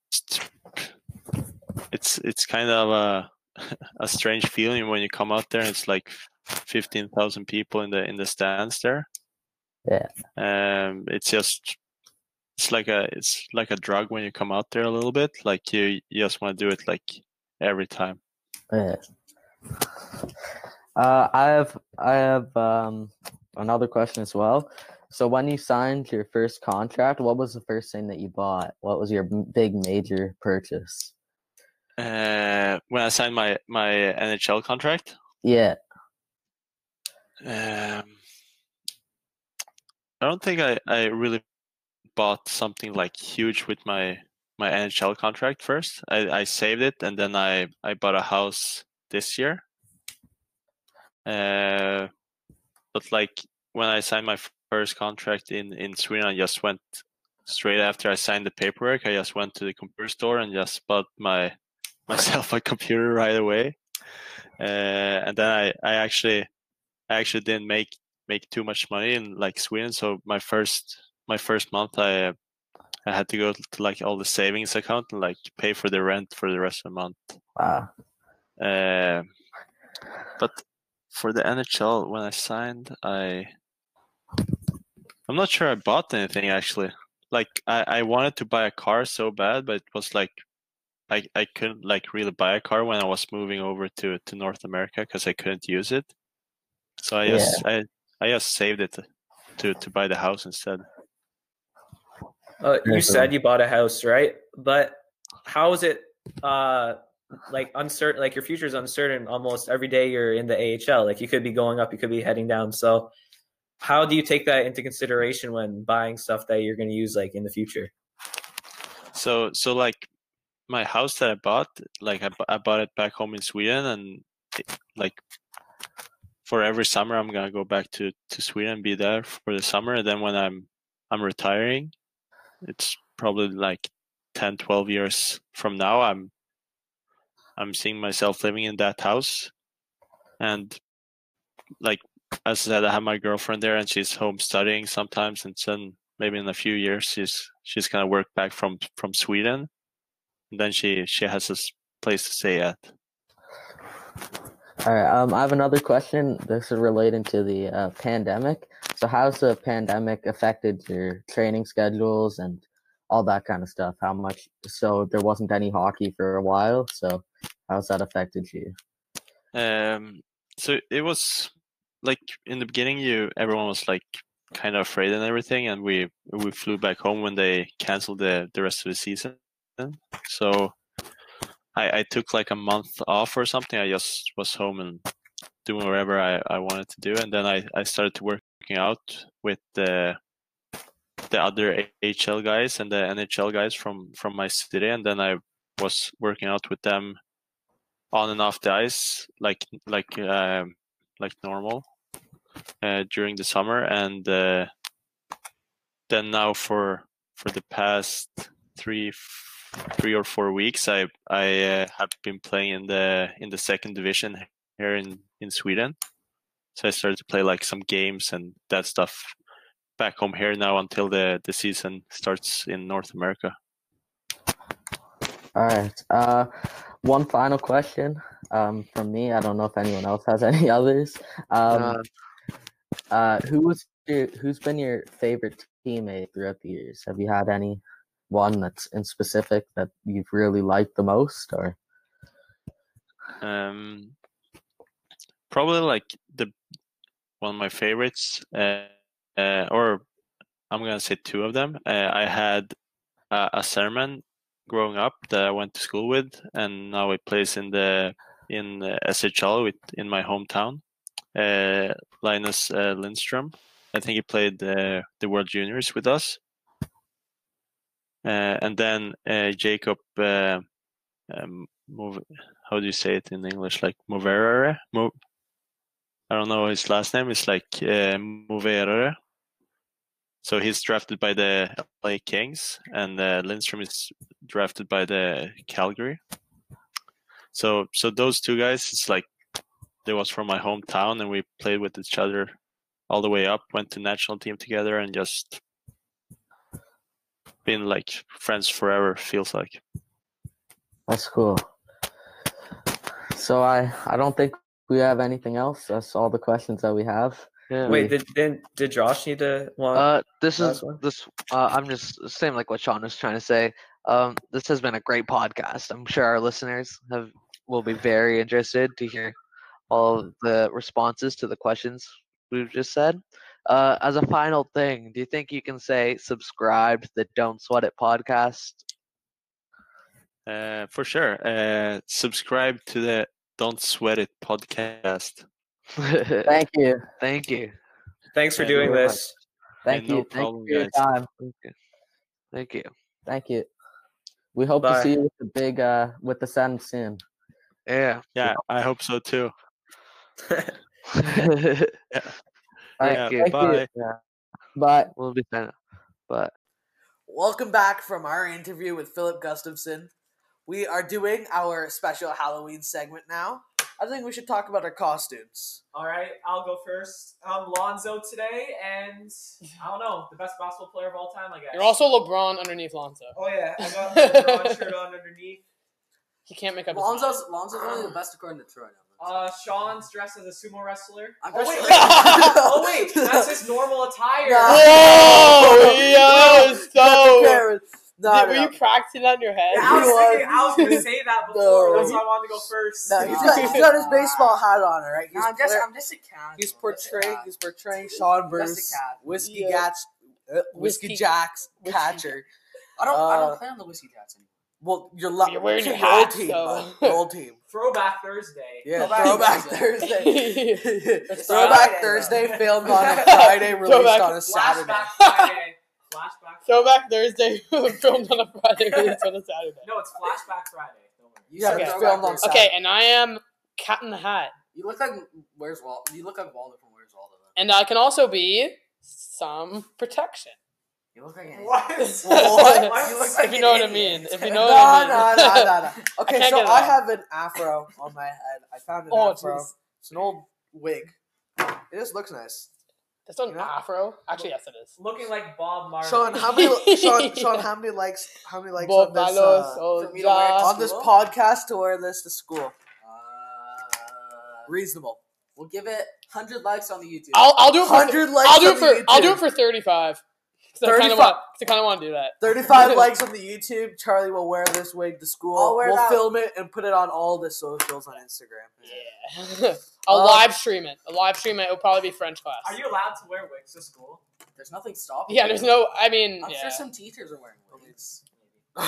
it's kind of a strange feeling when you come out there and it's like 15,000 people in the stands there. Yeah. It's like a drug when you come out there a little bit. Like you just want to do it like every time. Yeah. I have another question as well. So when you signed your first contract, what was the first thing that you bought? What was your big major purchase? When I signed my NHL contract, Yeah. I don't think I really bought something like huge with my NHL contract first. I saved it and then I bought a house this year. But like when I signed my first contract in Sweden, I just went straight after I signed the paperwork. I just went to the computer store and just bought myself a computer right away. And then I actually didn't make too much money in like Sweden. So my first month I had to go to like all the savings account and like pay for the rent for the rest of the month. Wow. But for the NHL, when I signed, I'm not sure I bought anything actually. Like I wanted to buy a car so bad, but it was like I couldn't like really buy a car when I was moving over to North America because I couldn't use it. So I just saved it to buy the house instead. You said you bought a house, right? But how is it like uncertain? Like your future is uncertain almost every day you're in the AHL. Like you could be going up, you could be heading down. So how do you take that into consideration when buying stuff that you're going to use like in the future? So like my house that I bought, like I bought it back home in Sweden, and like for every summer I'm gonna go back to Sweden and be there for the summer. And then when I'm retiring, it's probably like 10, 12 years from now, I'm seeing myself living in that house. And like as I said, I have my girlfriend there and she's home studying sometimes, and then maybe in a few years she's gonna work back from Sweden, and then she has this place to stay at. All right. I have another question. This is relating to the pandemic. So how's the pandemic affected your training schedules and all that kind of stuff? How much? So there wasn't any hockey for a while. So how's that affected you? So it was like in the beginning, everyone was like kind of afraid and everything, and we flew back home when they canceled the rest of the season. So I took like a month off or something. I just was home and doing whatever I wanted to do, and then I started to working out with the other AHL guys and the NHL guys from my city, and then I was working out with them on and off the ice like normal during the summer, and then now for the past 3 or 4 weeks I have been playing in the second division here in Sweden. So I started to play like some games and that stuff back home here now until the season starts in North America. All right. One final question from me. I don't know if anyone else has any others. Who's been your favorite teammate throughout the years? Have you had any one that's in specific that you've really liked the most, or? Probably like one of my favorites, or I'm gonna say two of them. I had a Sermon growing up that I went to school with, and now he plays in SHL in my hometown. Linus Lindstrom. I think he played the World Juniors with us. And then Jacob, how do you say it in English? Like Moverare? I don't know his last name. It's like Moverare. So he's drafted by the LA Kings, and Lindstrom is drafted by the Calgary. So those two guys, it's like they was from my hometown, and we played with each other all the way up. Went to national team together, and just been like friends forever. Feels like. That's cool. So I don't think we have anything else. That's all the questions that we have. Yeah. Wait, did Josh need to? This one? I'm just saying like what Sean was trying to say. This has been a great podcast. I'm sure our listeners will be very interested to hear all of the responses to the questions we've just said. As a final thing, do you think you can say subscribe to the Don't Sweat It podcast? For sure. Subscribe to the Don't Sweat It podcast. Thank you. Thank you. Thanks for Yeah, doing very this. Thank no you. problem, Thank you for your guys. time. Thank you. Thank you. We hope Bye. to see you with the big with the sun soon. Yeah. Yeah, I hope so too. Thank Yeah, you. Thank bye. you. Bye. We'll be fine. But Welcome back from our interview with Philip Gustafson. We are doing our special Halloween segment now. I think we should talk about our costumes. All right, I'll go first. I'm Lonzo today, and I don't know, the best basketball player of all time, I guess. You're also LeBron underneath Lonzo. Oh yeah, I got the LeBron shirt on underneath. He can't make up his mind. Lonzo's only the best according to Troy. Sean's dressed as a sumo wrestler. I'm Oh just wait, saying. oh wait, that's his normal attire. Whoa! Yo, so... No, Were you practicing that in your head? Yeah, I was gonna say that before. No. That's why I wanted to go first. No, he's got his baseball hat on, all right? I'm just a cat. He's portraying Sean Bruce, Just a cat. Whiskey Yeah. Gats, Whiskey Whiskey- Jacks Whiskey catcher. I don't play on the Whiskey Cats anymore. Well, you're wearing your old hat, team, so- bud. Your old team. Throwback Thursday. Yeah, Throwback Throwback Thursday. It's Throwback Friday, Thursday though. filmed on a Friday, released Throwback- on a Saturday. Flashback Friday. Flashback. Throwback Thursday, filmed on a Friday, released on a Saturday. No, it's Flashback Friday. Don't worry. Yeah, Okay. it's filmed on Saturday. Okay, and I am Cat in the Hat. You look like You look like Waldo from Where's Waldo. Then. And I can also be some protection. You look like an What? What? You look like If you know an what I idiot. mean. If you know what I mean. No. Okay, can't so get it I off. have an afro on my head. I found an Oh, afro. jeez. It's an old wig. It just looks nice. That's not an You know? afro. Actually, yes, it is. Looking like Bob Marley. Sean, how many likes on this for me to wear it on this School? podcast to wear this to school? Reasonable. We'll give it 100 likes on the YouTube. I'll do it for 100 likes. I'll do on it for the I'll do YouTube. it for 35. 35. I kind of want to do that. 35 likes on the YouTube. Charlie will wear this wig to school. I'll wear We'll that. film it and put it on all the socials on Instagram. Yeah. I'll live stream it. It'll probably be French class. Are you allowed to wear wigs to school? There's nothing stopping. Yeah, you. there's no. I mean, I'm yeah. sure some teachers are wearing wigs. We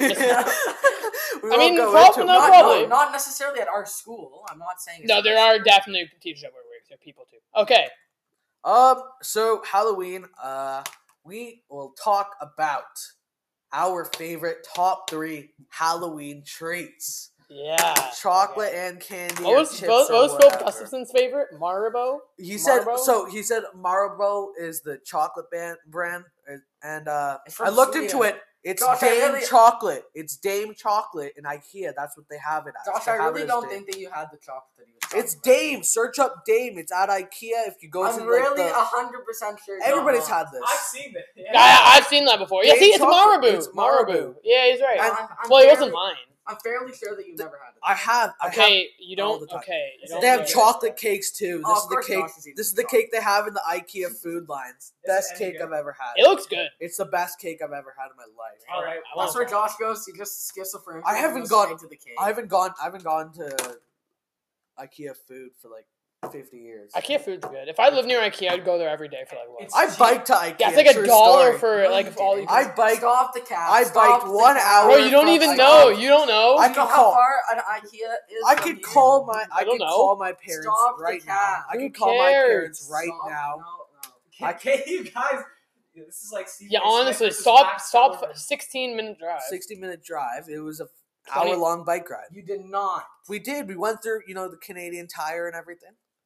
I mean, won't go probably- into no, it. probably. Not necessarily at our school. I'm not saying. No, there are definitely teachers that wear wigs. There are people too. Okay. So Halloween, we will talk about our favorite top 3 Halloween treats. Yeah. Chocolate and candy. What or was chips Phil or Phil whatever. Gustafson's favorite? Marabou. He said Marlboro? He said Marlboro is the chocolate brand, and It's I from looked Sweden. into it. It's Josh, I Dame really- Chocolate. It's Dame Chocolate in IKEA. That's what they have it as. Josh, They I have really it as don't Dame. think that you had the chocolate that he was talking It's about. Dame. Search up Dame. It's at IKEA. If you go I'm to really like 100% sure. you everybody's don't know. had this. I've seen it. Yeah. I've seen that before. Yeah, Dame see, it's chocolate. Marabou. It's Marabou. Yeah, he's right. I'm Well, it wasn't fairly- mine. I'm fairly sure that you've never had it. I have. Okay, you all don't. the time. Okay, you don't. They have get it. chocolate cakes too. Oh, This of is the course cake. Josh has eaten This is the chocolate. cake they have in the IKEA food lines. Is Best it any cake good? I've ever had. It looks good. It's the best cake I've ever had in my life. All right. I That's where Josh goes. He just skips the furniture. I and haven't goes gone- straight to the cake. I haven't gone to IKEA food for like 50 years. IKEA food's good. If I lived near IKEA, I'd go there every day for like what? It's- I biked to IKEA. Yeah, it's like a true dollar story. for No, like you if all didn't. you. I biked. Stop the cat. I Stop biked the 1 cat. hour Bro, you don't from even IKEA. know. You don't know. I You can know how call. far an IKEA is? I from could here? call my. I I don't could know. call my parents Stop the right now. cat. I Who could call my cares? parents right Stop. now. No. Okay, you guys. This is like Stephen Yeah, A. Smith honestly, versus stop. Max Stop. Kellerman. 16-minute drive. 60-minute drive. It was a 20 hour-long bike ride. You did not. We did. We went through, the Canadian Tire and everything.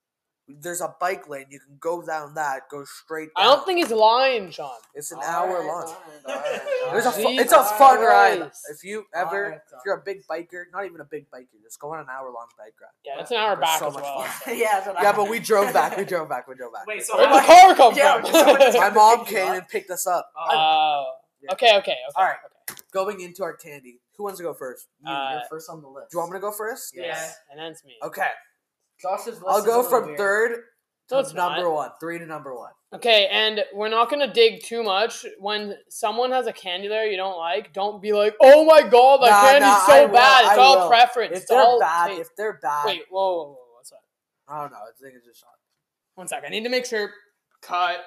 There's a bike lane. You can go down that. Go straight. I down. don't think he's lying, Sean. It's an hour long. It's It's a fun ride. Christ. If you're a big biker, not even a big biker, just go on an hour-long bike ride. Yeah, it's an hour It's back so as much well. fun. Yeah, that's what Yeah, I but we drove back. We drove back. Wait, so Where'd how the much- car come Yeah, from? My mom came and picked us up. Oh. Okay. All right. Going into our candy. Who wants to go first? You're first on the list. Do you want me to go first? Yeah, and then it's me. Okay. Josh's list I'll is go a little from weird. third No, to it's not. number one. 3 to number 1. Okay, and we're not gonna dig too much. When someone has a candy there you don't like, don't be like, "Oh my god, that candy's I so will, bad." It's I all will. preference. If It's all they're bad, Wait, whoa, what's that? I don't know. I think it's just shot. 1 second. I need to make sure. Cut.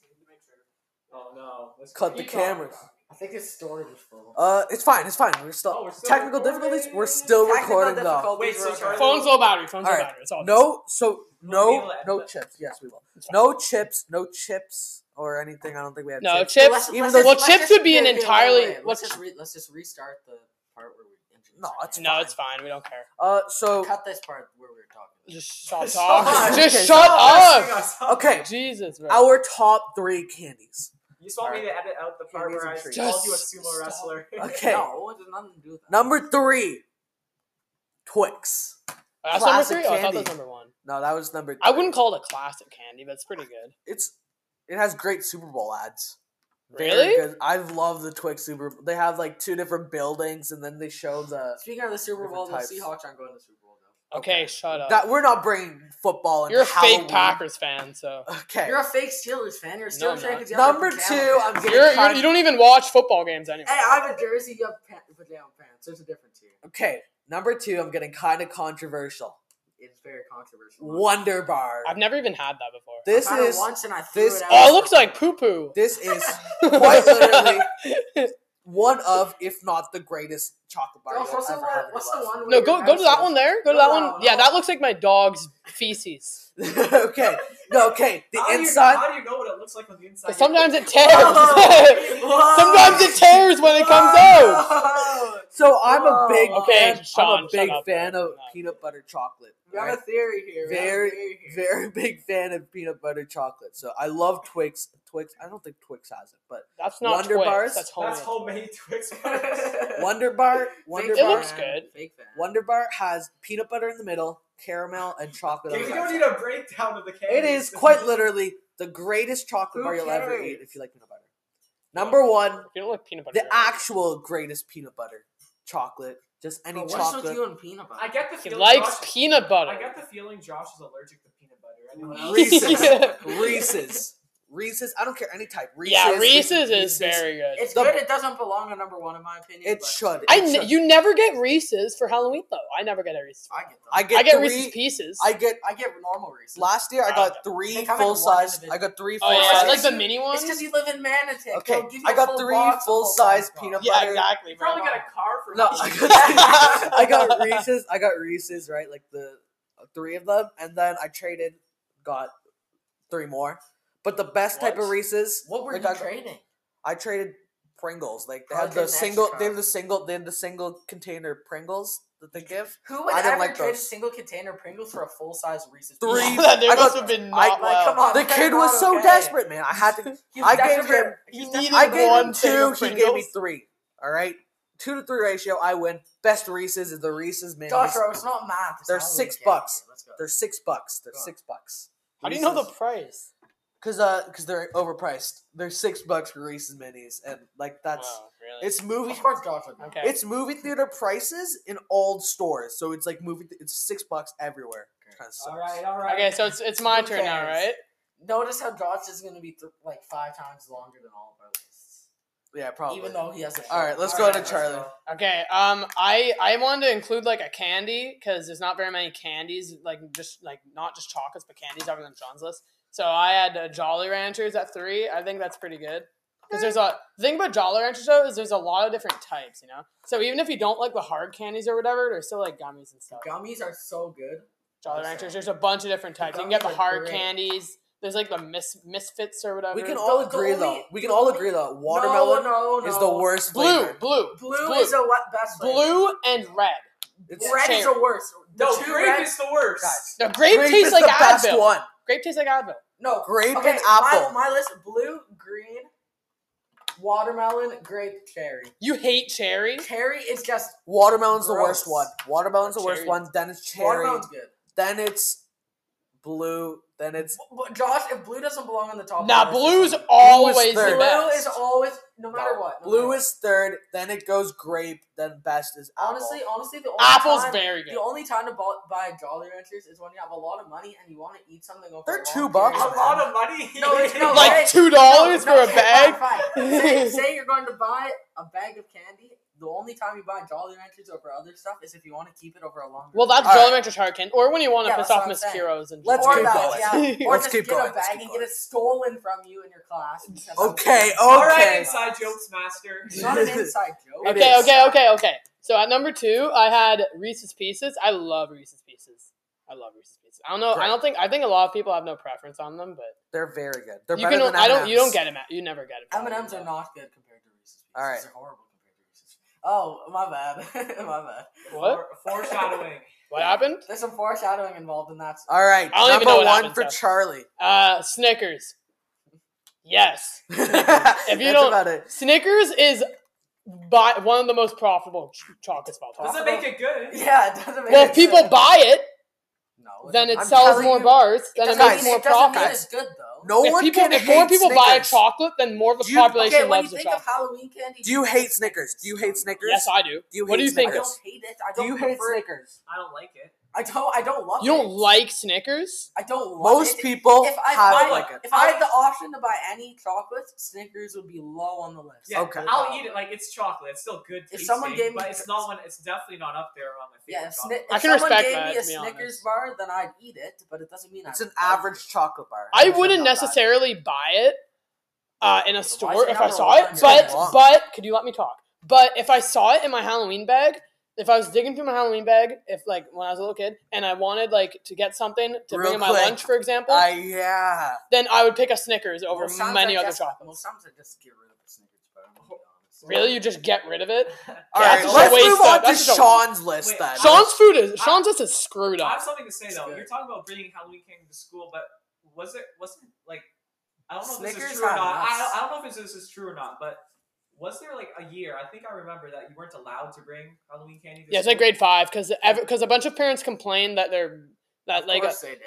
Oh no. Let's Cut the keep cameras. talking. I think his storage is full. It's fine. We're still, Oh, we're still technical recording. difficulties. We're still Technical recording though. difficulties Wait, so were Charlie- okay. Phone's low battery. Phone's All low right. battery. It's all No, so We'll no edit chips. Yes, we will. It's fine. No chips or anything. I don't think we have No chips. chips. Even Let's though- Well, let's chips just- would be an wait, entirely. wait. What's Let's just restart the part where we introduced. No, it's no, fine. it's fine. We don't care. So Cut this part where we were talking. Just stop Stop. talking. Okay, Just stop. shut up. Us up. okay, Jesus, bro. our top 3 candies. You just want me to edit out the part where I Just called you a stop. sumo wrestler. Okay, No, it has nothing to do with that. number 3, Twix. That's number classic 3. Oh, I thought that candy. was number 1. No, that was number 3. I wouldn't call it a classic candy, but it's pretty good. It has great Super Bowl ads. Very Really? good. I love the Twix Super Bowl. They have like 2 different buildings, and then they show the Speaking of the Super Bowl, the Different types. Seahawks aren't going to the Super Bowl though. Okay, shut up. that. We're not bringing football. You're a into Halloween. fake Packers fan, so Okay. You're a fake Steelers fan. You're a No, I'm Steelers fan not. because Number 2, I'm getting you don't even watch football games anyway. Hey, I have a jersey. You have pajama pants. There's a difference here. Okay, number 2, I'm getting kind of controversial. It's very controversial. Wonder Bar. I've never even had that before. This I had it is once and I threw this- it out. Oh, it looks like poo poo. this is quite literally one of, if not the greatest chocolate bar Josh, you'll what's the ever one- have in what's your the life. one No, where your go to that house one is- there. Go to No, that no, one. Yeah, no. that looks like my dog's feces. Okay, no, okay. The How do you- inside. how do you know what it looks like on the inside? Sometimes it tears. Whoa. Sometimes it tears when it comes out. So I'm a big Okay, fan. Sean, I'm a shut big up. fan of No. peanut butter chocolate. We have right? a theory here. We have a Very, theory here. very big fan of peanut butter chocolate. So I love Twix. I don't think Twix has it, but That's not Wonder Twix. Bars? That's homemade. That's homemade Twix bars. Wonder Bar. Fake Wonder It fan. Bar. looks good. Fake fan. Wonder Bar has peanut butter in the middle, caramel, and chocolate. on You the don't outside. need a breakdown of the candy. It is quite literally the greatest chocolate Who bar you'll ever cares? eat if you like peanut butter. Number 1, If you don't like peanut butter, the you're right. actual greatest peanut butter chocolate. Just any But what's with chocolate. you and peanut butter? I get the He feeling. likes Josh, peanut butter. I get the feeling Josh is allergic to peanut butter. I know Reese's. Reese's. I don't care any type. Reese's. Yeah, Reese's is Reese's. very good. It's The- good. It doesn't belong at number 1 in my opinion. It but should. You never get Reese's for Halloween though. I never get a Reese's. I get them. I get, I get 3, Reese's Pieces. I get. I get normal Reese's. Last year I Oh, got okay. 3 They come in full one size. individual. I got 3 Oh full yeah, size. like the mini ones. It's because you live in Manatee. Okay, They'll give you I a got full 3 box of full-size full-size peanut box. Yeah, butter. exactly. You probably bro. got a car for No, Halloween. I got Reese's. I got Reese's, right? Like the 3 of them, and then I traded, got 3 more. But the best type of What? Reese's. What were like, you trading? I traded Pringles. Like they Oh, had get the an single. extra They have cup. the single container Pringles that they give. Who would I didn't ever like trade a those. single container Pringles for a full-size Reese's? 3. Pieces? Yeah, they I must got- have been I- not Like, well. come on. The That's kid was not so okay. desperate, man. I had to. He's I gave desperate. him. He He's needed I desperate. gave one him thing 2. of He gave me Pringles. 3. All right, 2 to 3 ratio. I win. Best Reese's is the Reese's minis. Joshua, it's not math. It's They're Halloween. $6. Get out of here. Let's go. They're $6. They're Go on. $6. How do you know the price? Because they're overpriced. They're $6 for Reese's minis, and like that's Oh, really? it's movie. Of course, Joshua. Okay. It's movie theater prices in old stores, so it's like it's $6 everywhere. Kinda sucks. All right. Okay, so it's my Who turn now, cares? right? Notice how Josh is going to be like 5 times longer than all of our lists. Yeah, probably. Even though he has a. All right, let's All go right, to let's Charlie. go. Okay. I wanted to include like a candy because there's not very many candies, like just like not just chocolates, but candies other than Sean's list. So I had Jolly Ranchers at 3. I think that's pretty good. Because the thing about Jolly Ranchers though is there's a lot of different types, you know. So even if you don't like the hard candies or whatever, there's still like gummies and stuff. Gummies are so good. Jolly Ranchers, there's a bunch of different types. You can get the Gummies are hard great. candies. There's like the misfits or whatever. We can The- all the agree only- though. We can the all only- agree though. Watermelon No, is the worst blue, flavor. blue, Blue is the best flavor. blue and red. It's Red is cherry. the worst. The No, two grape red- is the worst. guys. The grape tastes is like the best Advil. one. Grape tastes like Advil. No, Grape okay, and apple. My list: blue, green, watermelon, grape, cherry. You hate cherry? Cherry is just Watermelon's the Gross. worst one. Watermelon's the worst Cherry. one. Then it's cherry. watermelon's good. Then it's blue. Then it's But Josh, if blue doesn't belong on the top, Nah, of the list, blue's it's- always the third. blue best. is always no matter what. no blue matter what. is third. Then it goes grape. Then best is apple. Honestly, the only Apple's time, very good. The only time to buy Jolly Ranchers is when you have a lot of money and you want to eat something over. They're a long $2, period A of lot time. of money. No, it's no, Like okay. $2 for a okay, bag? Fine. Say you're going to buy a bag of candy. The only time you buy Jolly Ranchers over other stuff is if you want to keep it over a long. Well, that's All Jolly right. Rancher's Hurricane, or when you want to Yeah, piss that's off what I'm Miss saying. Heroes and Let's or keep that, going. yeah. Or Let's just keep get going. a Let's bag keep and going. get it stolen from you in your class. because Okay, All right, okay. inside jokes, master. It's not an inside joke. It Okay, is. okay. So at number 2, I had Reese's Pieces. I love Reese's Pieces. I think a lot of people have no preference on them, but They're very good. They're you better can. than You don't M&Ms. get them. You never get them. M&Ms are not good compared to Reese's Pieces. All right. They're horrible compared to Reese's. Oh, my bad. My bad. What? Foreshadowing. What happened? There's some foreshadowing involved in that. All right. I don't even Number know what 1 happened, for so. Charlie. Snickers. Yes. If you don't- about it. Snickers is by one of the most profitable chocolates of all time. Doesn't make it good. Yeah, it doesn't make Well, it if people good. buy it, No, then it I'm sells telling more you, bars, then it doesn't makes mean- more it doesn't mean profit. it's good though. No If one people, can if more hate people buy Snickers. chocolate, then more of the Do you- population Okay, when loves you the think of chocolate. Halloween candy, Do you hate Snickers? Do you hate Snickers? Yes, I do. Do you What do hate you think? I Snickers? don't hate it. I Do don't you hate prefer it. Snickers? I don't like it. I don't love it. You don't like Snickers? I don't love Most it. people If I have like it. if I had the option to buy any chocolates, Snickers would be low on the list. Yeah, Okay. I'll eat it. Like it's chocolate. It's still good. If someone tasting, gave me- but it's not one. It's definitely not up there on my favorite Yeah, if, chocolate. I if can someone respect gave that, me a to be Snickers honest. bar, then I'd eat it, but it doesn't mean It's I an like average chocolate bar. I It's wouldn't not bad. necessarily buy it in a store is it if I number saw one it, on your list? but could you let me talk? But if I saw it in my Halloween bag, if I was digging through my Halloween bag, if like when I was a little kid, and I wanted like to get something to Real bring in my quick, lunch, for example, Yeah. then I would pick a Snickers over Most times many I other just- chocolates. Most times I just get rid of the Snickers bar. I'm gonna be honest. Really, you just get rid of it? All Yeah, right, that's just let's a waste move of- on to that's just a- Sean's list Wait, then. Sean's list is screwed I up. have something to say It's though. good. You're talking about bringing Halloween candy to school, but wasn't like I don't know if this Snickers is true or had not. nuts. I don't know if this is true or not, but was there like a year? I think I remember that you weren't allowed to bring Halloween candy. To Yeah, it's school. like grade 5 because a bunch of parents complained that Of like course they did.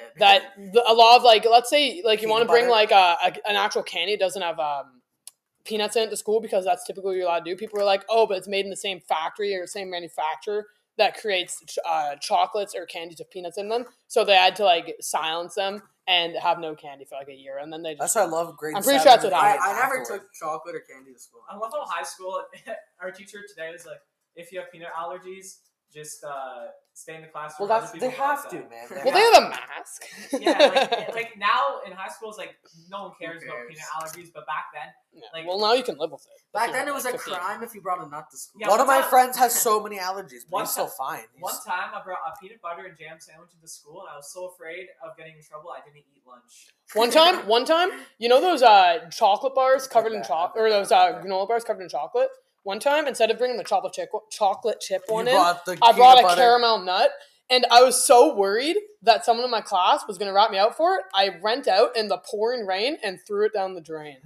a lot of like, let's say like you want to Peanut bring butter? like an actual candy, it doesn't have peanuts in it to school because that's typically what you're allowed to do. People were like, oh, but it's made in the same factory or same manufacturer that creates chocolates or candies with peanuts in them. So they had to like silence them and have no candy for like a year, and then they That's just. why I love grade I'm pretty 7 sure that's what and happened. I never afterward. took chocolate or candy to school. I love how high school our teacher today was like, if you have peanut allergies, just stay in the classroom. Well, Other they people have like to, that. man. Well, they have a mask. Yeah, like now in high school, it's like no one cares about cares? peanut allergies, but back then, Yeah, like- well, now you can live with it. if Back you're, then, it was a like, 15. crime if you brought a nut to school. Yeah, One of one my time- friends has so many allergies, but One he's still time- fine. one time I brought a peanut butter and jam sandwich into school, and I was so afraid of getting in trouble, I didn't eat lunch. One time, you know those chocolate bars covered in chocolate, or those granola bars covered in chocolate. One time, instead of bringing the chocolate chip one You in, brought the I brought peanut a butter. caramel nut, and I was so worried that someone in my class was going to rat me out for it. I went out in the pouring rain and threw it down the drain.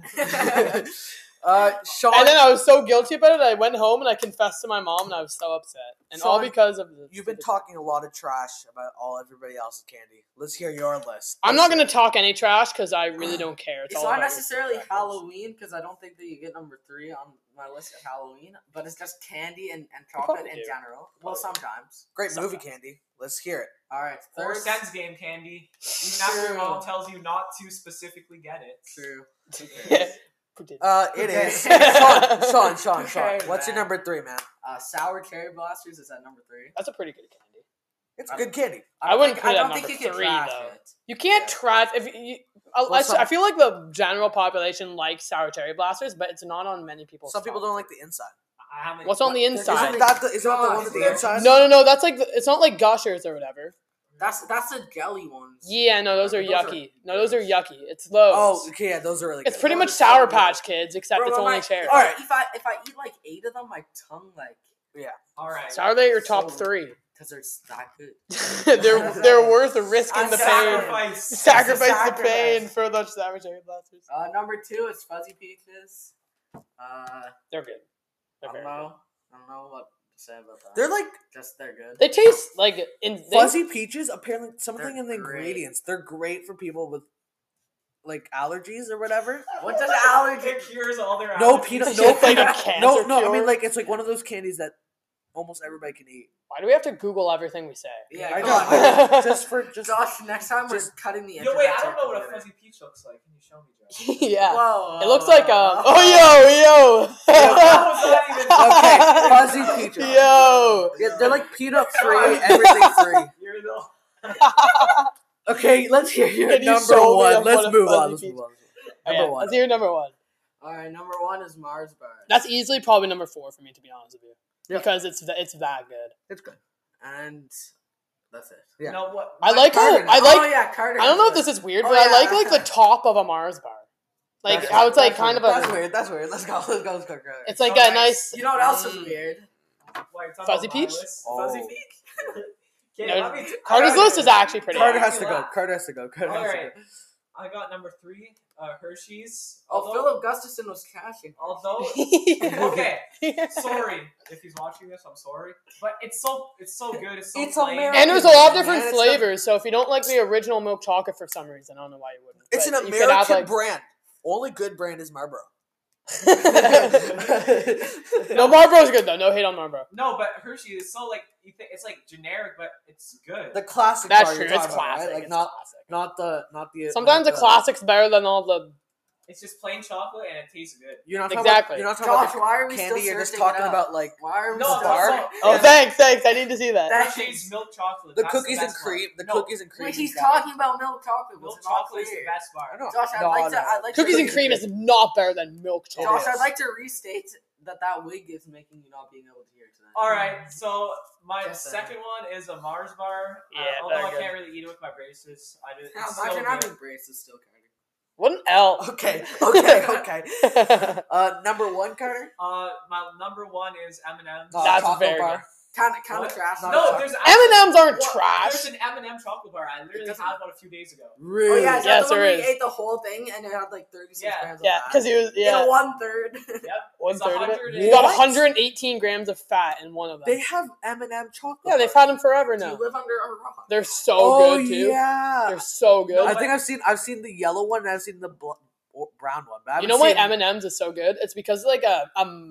Sean, And then I was so guilty about it, I went home and I confessed to my mom, and I was so upset. And all Sean, because of the you've been stupid- talking a lot of trash about everybody else's candy. Let's hear your list. I'm not going to talk any trash because I really don't care. It's all not about your necessarily perspectives. Halloween because I don't think that you get number 3 on my list at Halloween, but it's just candy and chocolate probably in do. general. Well, sometimes. Great movie Sometimes. candy. Let's hear it. All right, 4 third. cents game candy. Even after your mom tells you not to specifically get it. True. It is. Sean. Okay, What's your man. number 3, man? Sour cherry blasters is at number 3. That's a pretty good candy. It's good candy. I wouldn't put I it at don't think number you can 3, trash though. it. You can't trash if you. I feel like the general population likes sour cherry blasters, but it's not on many people's. Some people top. don't like the inside. I haven't. What's on the Isn't inside? that the one with the Gosh, inside? No. That's like it's not like Gushers or whatever. That's the jelly ones. Yeah, no, those are Those are yucky. No, those are yucky. It's those. Oh, okay, yeah, those are really good. It's pretty those much are so Sour good. Patch Kids, except Bro, it's when only I- cherry. Alright. If I eat like 8 of them, my tongue like All right. So are they your top So- 3? Because they're that good. they're worth risking the pain. Sacrifice Sacrifice the pain for those Savage Cherry Blasters. Number 2 is Fuzzy Peaches. They're good. They're I don't very know. I don't know what to say about that. They're like they're good. They taste like fuzzy peaches. Apparently, something They're in the great. ingredients. They're great for people with like allergies or whatever. What does allergy? It cures all their No allergies. peanut. It's No just like a peanut. cancer No. I cure. mean, like it's like one of those candies that almost everybody can eat. Why do we have to Google everything we say? Yeah, I come know. on. just Josh, next time we're just- cutting the. Yo, wait, I internet don't know what a together. fuzzy peach looks like. Can you show me, Joe? Yeah. Whoa, It looks like That oh was not even. Okay, fuzzy peaches. yo. Yeah, they're like peanut free, everything free. You're the. Okay, let's hear your Can you number show me one. what Let's a move fuzzy on. Let's peach- move on. Oh, Number yeah. one. Let's hear number 1. All right, number 1 is Mars bars. That's easily probably number 4 for me, to be honest with you, Yeah. because it's that good. It's good. And that's it. Yeah. No, what? I like how Carter. I like. Oh yeah, Carter. I don't know if has this is weird, Oh, but I yeah. like the top of a Mars bar, like That's how weird. it's like That's kind weird. of That's a. weird. That's weird. Let's go. Let's go. It's like So a nice. nice. You know what else is weird? What, you're talking Fuzzy about my peach? list? Oh. Fuzzy peach. Okay, No, let me Carter's list is actually pretty. Carter good. has to go. Carter has to go. Carter has to Alright. go. I got number 3, Hershey's. Oh, Philip Gustafson was cashing. Although, okay, sorry if he's watching this. I'm sorry, but it's so good. It's so It's plain. American. And there's a lot of Man, different it's the- flavors, so if you don't like the original milk chocolate for some reason, I don't know why you wouldn't. It's an but you could American have, like- brand. Only good brand is Marlboro. No, Marlboro's good though. No hate on Marlboro. No, but Hershey is so like you think it's like generic, but it's good. The classic. That's bar true. you're It's talking about, classic. right? Like It's not classic. not the. Sometimes the not classic's better than all the. It's just plain chocolate and it tastes good. You're not talking Exactly. About, you're not talking Josh, about why are the we candy. still You're just searching it talking up? about like Why are we No, still no, bar? no. Oh, Yeah. thanks. I need to see that. Hershey's milk chocolate. the That's the cookies and best bar. cream. The No, cookies and cream. Wait, he's is that- talking about milk chocolate. Milk Was it not chocolate is the clear? best bar. I know. Josh, No, I'd no. like Cookies to, and cream is not better than milk It chocolate. Josh, is. I'd like to restate that wig is making you not being able to hear tonight. All right, so my Just second one is a Mars bar. Yeah, although they're I good. can't really eat it with my braces. I just Yeah, it's so imagine good. having braces still, Carter. What an L. Okay. Number one, Carter. My number 1 is M&M's. That's chocolate very bar. good. Kind of What? trash. No, there's M&Ms aren't Well, trash. There's an M&M chocolate bar. I literally doesn't- had one a few days ago. Oh Really? yeah, is Yes, that the one there where you is. ate the whole thing and it had like 36 Yeah. grams of Yeah, fat? because he was In a 1/3. Yep. one It's third of it. 100 You got What? 118 grams of fat in one of them. They have M&M chocolate. Yeah, they've bars. had them forever Do you now. live under a rock? They're so Oh good too. yeah. They're so good. No, I think I've seen the yellow one and I've seen the brown one. But I You haven't know why seen- M&M's is so good? It's because like a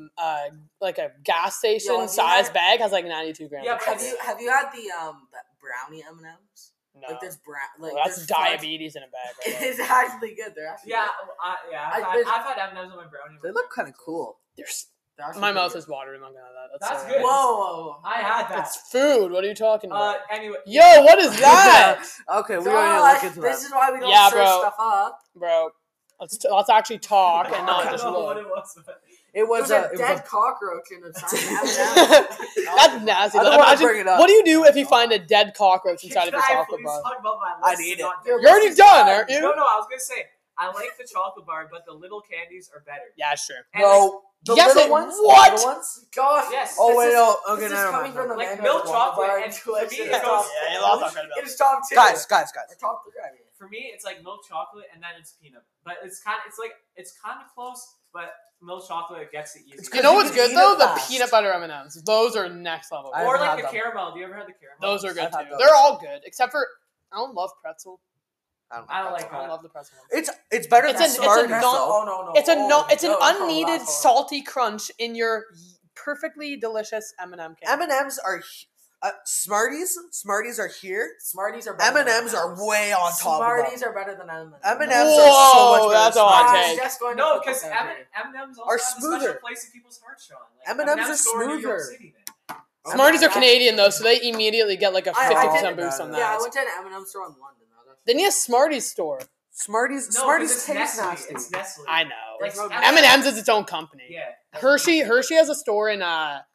gas station Yo, have you size had- bag has like 92 grams. Yeah, of but fat. Have you had the brownie M&Ms? No. Like there's brown. Like Well, that's there's fudge- diabetes in a bag. Right there. It's actually good. They're actually Yeah, good. I've had M&M's on my brownie. They look kind of cool. They're They're actually my pretty mouth good. is watering. I'm gonna that. That's so good. nice. Whoa. I had that. It's food. What are you talking about? Anyway. Yo, what is that, Okay, we Josh, already look into this that. is why we don't Yeah, search bro. stuff up. bro? Let's actually talk and I not don't just know what look. it was. But It It was was a. a dead cockroach in a tiny M&M. That's nasty. I don't wanna Imagine, bring it up. what do you do if you find a dead cockroach inside of Can your I chocolate please bar? talk about my I list need and it. not You're your already list? done, aren't you? No, I was gonna say I like the chocolate bar, but the little candies are better. Yeah, sure. And like, No, the Yes, little it- ones. what? The little ones. Gosh. Yes. Oh this wait, is- no. Okay, this is never coming mind. from the Like man who milk has a Waffle chocolate, bar and two to me extra it top- goes- Yeah, you lost on credibility. It's top 2. Guys. Or top 3. I mean. For me, it's like milk chocolate and then it's peanut. But it's kind of close, but milk chocolate gets the easy. You know you what's can good eat though? it The fast. peanut butter M&Ms. Those are next level. I Or haven't like had the them. caramel. Do you ever have the caramel? Those are good I've had too. those. They're all good except for I don't love pretzel. I don't like I don't that. love the pretzel ones. It's better It's than an- it's a Smarties. non- though. Oh no. It's a Oh, it's an no, that's unneeded the last one. salty crunch in your perfectly delicious M&M candy. M&Ms are Smarties. Smarties are here. Smarties are better M&Ms than are way on top Smarties of are better than M&Ms. M&Ms. Whoa, are so much better that's than a hot Smarties. take. Just going No, to because put that there. M&M's also Are have a smoother. special place in people's hearts, Sean. Like, M&Ms are store in New York smoother. City, man. Smarties are I- Canadian though, so they immediately get like a I- 50% I- boost on yeah, Yeah, I that. went to an M&M store in London. They need a Smarties store. Smarties. No, Smarties 'cause it's taste Nestle. nasty. It's Nestle. I know. Like, no- M&M's is its own company. Yeah. Hershey has a store in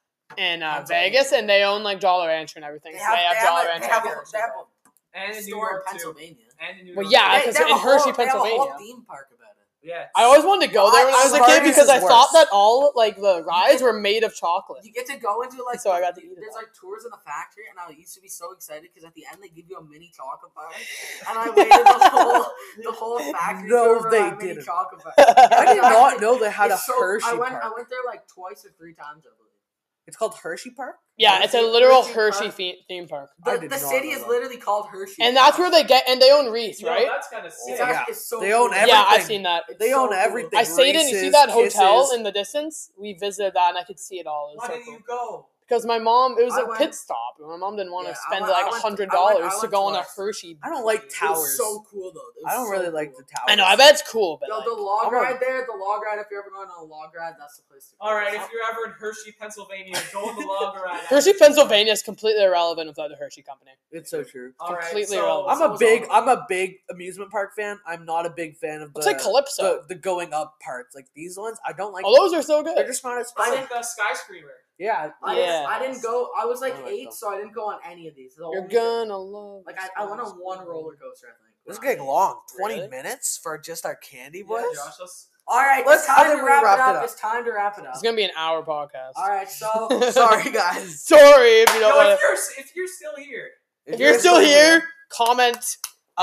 Vegas, and they own like Jolly Rancher and everything. They So have, they have they have, Jolly a, they Rancher. have, and a, Hershey. they have And a in New store in York, too. Pennsylvania. And in New Well, York. yeah, They because have in a whole- Hershey, they have a whole Pennsylvania. theme park about it. Yeah. I always wanted to go there when I was a kid Spartacus because is I thought worse. that all like the rides were made of chocolate. You get to go into like So I got to eat it there's all. like tours in the factory, and I used to be so excited because at the end they give you a mini chocolate bar, and I waited the whole factory No, tour for they that mini didn't. chocolate bar. I did not know they had a It's so- Hershey I went Park. there like twice or 3 times, I believe. It's called Hershey Park? Yeah, it's a literal Hershey theme park. I The, did the not city know is that. literally called Hershey, And that's where they own Reese, Yo, right? that's kind of sick. It's, Yeah. actually, it's so They own cool. everything. Yeah, I've seen that. It's They so own cool. everything. I stayed in. You see Reese's, that hotel Kisses. in the distance? We visited that, and I could see it all. It was Why so didn't cool. you go? Because my mom, it was I a went- pit stop. And my mom didn't want Yeah, to I spend went- like I went- $100 I to went go on a twice. Hershey. I don't like It was towers. so cool though. It was I don't so really cool. like the towers. I know. I bet it's cool, but Yo, like, the log I'm a- ride there, the log ride. If you're ever going on a log ride, that's the place to go. All right, if you're ever in Hershey, Pennsylvania, go on the log ride. Hershey, Pennsylvania is completely irrelevant without the Hershey company. It's so true. All right, completely so, irrelevant. I'm a big amusement park fan. I'm not a big fan of the Looks like Calypso. the going up parts. Like these ones, I don't like. Oh, those are so good. They're just not as I fun. think the Skyscreamer. Yeah, Yeah. I didn't go. I was like I like 8, them. so I didn't go on any of these. The You're only thing- gonna love. Like I went on one roller coaster. I think. this is getting long. 20 Really? minutes for just our candy Yeah, boys. Josh, let's... All right, Let's- it's I time think to we wrap wrapped it it up. up. It's time to wrap it up. It's gonna be an hour podcast. All right, so Sorry, guys. Sorry if you don't No, want. if you're still here, If you're still here, comment.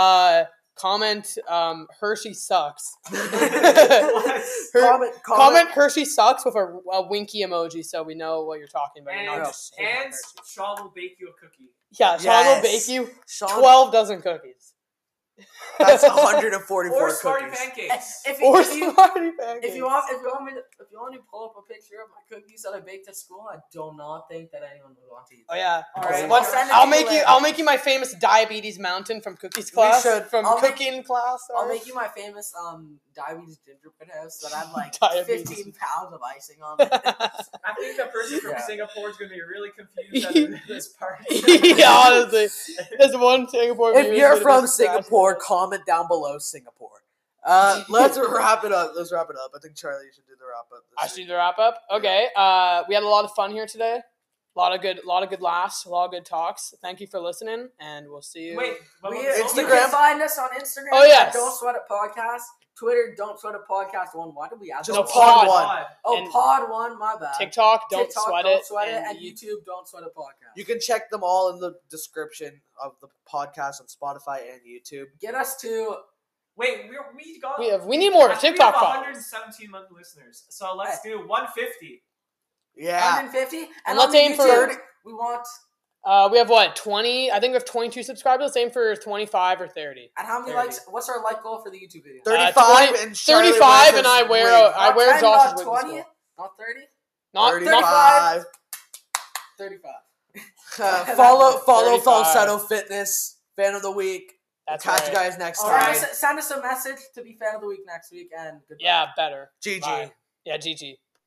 Hershey sucks. Comment Hershey sucks with a winky emoji so we know what you're talking about. You're not and, just hating on and Hershey. Sean will bake you a cookie. Yeah, Sean Yes. will bake you Sean, 12 dozen cookies. That's 144 Or Smarty cookies. Pancakes. if Or you Smarty Pancakes. if you want me to pull up a picture of my cookies that I baked at school, I do not think that anyone would want to eat. Oh yeah. All right, Once- I'll send it I'll to make you. later. I'll make you my famous diabetes mountain from cookies class. should. From I'll make- cooking class. I'll sorry. make you my famous diabetes gingerbread house that had like Diabetes. 15 pounds of icing on it. I think the person from Yeah. Singapore is going to be really confused at this party. Yeah, honestly, there's one Singapore. If viewer you're who's gonna from be scratching Singapore, their head. comment down below Singapore. Let's wrap it up. I think Charlie should do the wrap up. I should do the wrap up. Okay. We had a lot of fun here today. A lot of good laughs, a lot of good talks. Thank you for listening, and we'll see you. Wait, what You about the social- can find us on Instagram. Oh, yes. Don't Sweat It Podcast. Twitter, Don't Sweat It Podcast 1. Why did we add Just No, that? pod. Pod. Oh, and- Pod 1. My bad. TikTok, don't TikTok, sweat Don't it, Sweat It, and and YouTube, Don't Sweat It Podcast. You can check them all in the description of the podcast on Spotify and YouTube. Get us to Wait, we got. we need more I think TikTok we have followers. 117 monthly listeners. So let's do 150. Yeah. 150. And And let's on the aim for- YouTube, we want. We have what 20? I think we have 22 subscribers. Let's aim for 25 or 30. And how many 30. likes? Wwhat's our like goal for the YouTube video? 35 20 and Charlie 35, wears and I his wear wig. I wear Not 10, Josh's not wig. to 20, school. not 30, Not 35. 35. Follow 35. Falsetto Fitness, fan of the week. That's Catch right. you guys next All time. right, send us a message to be fan of the week next week, and goodbye. Yeah, better. GG. Bye. Yeah, GG.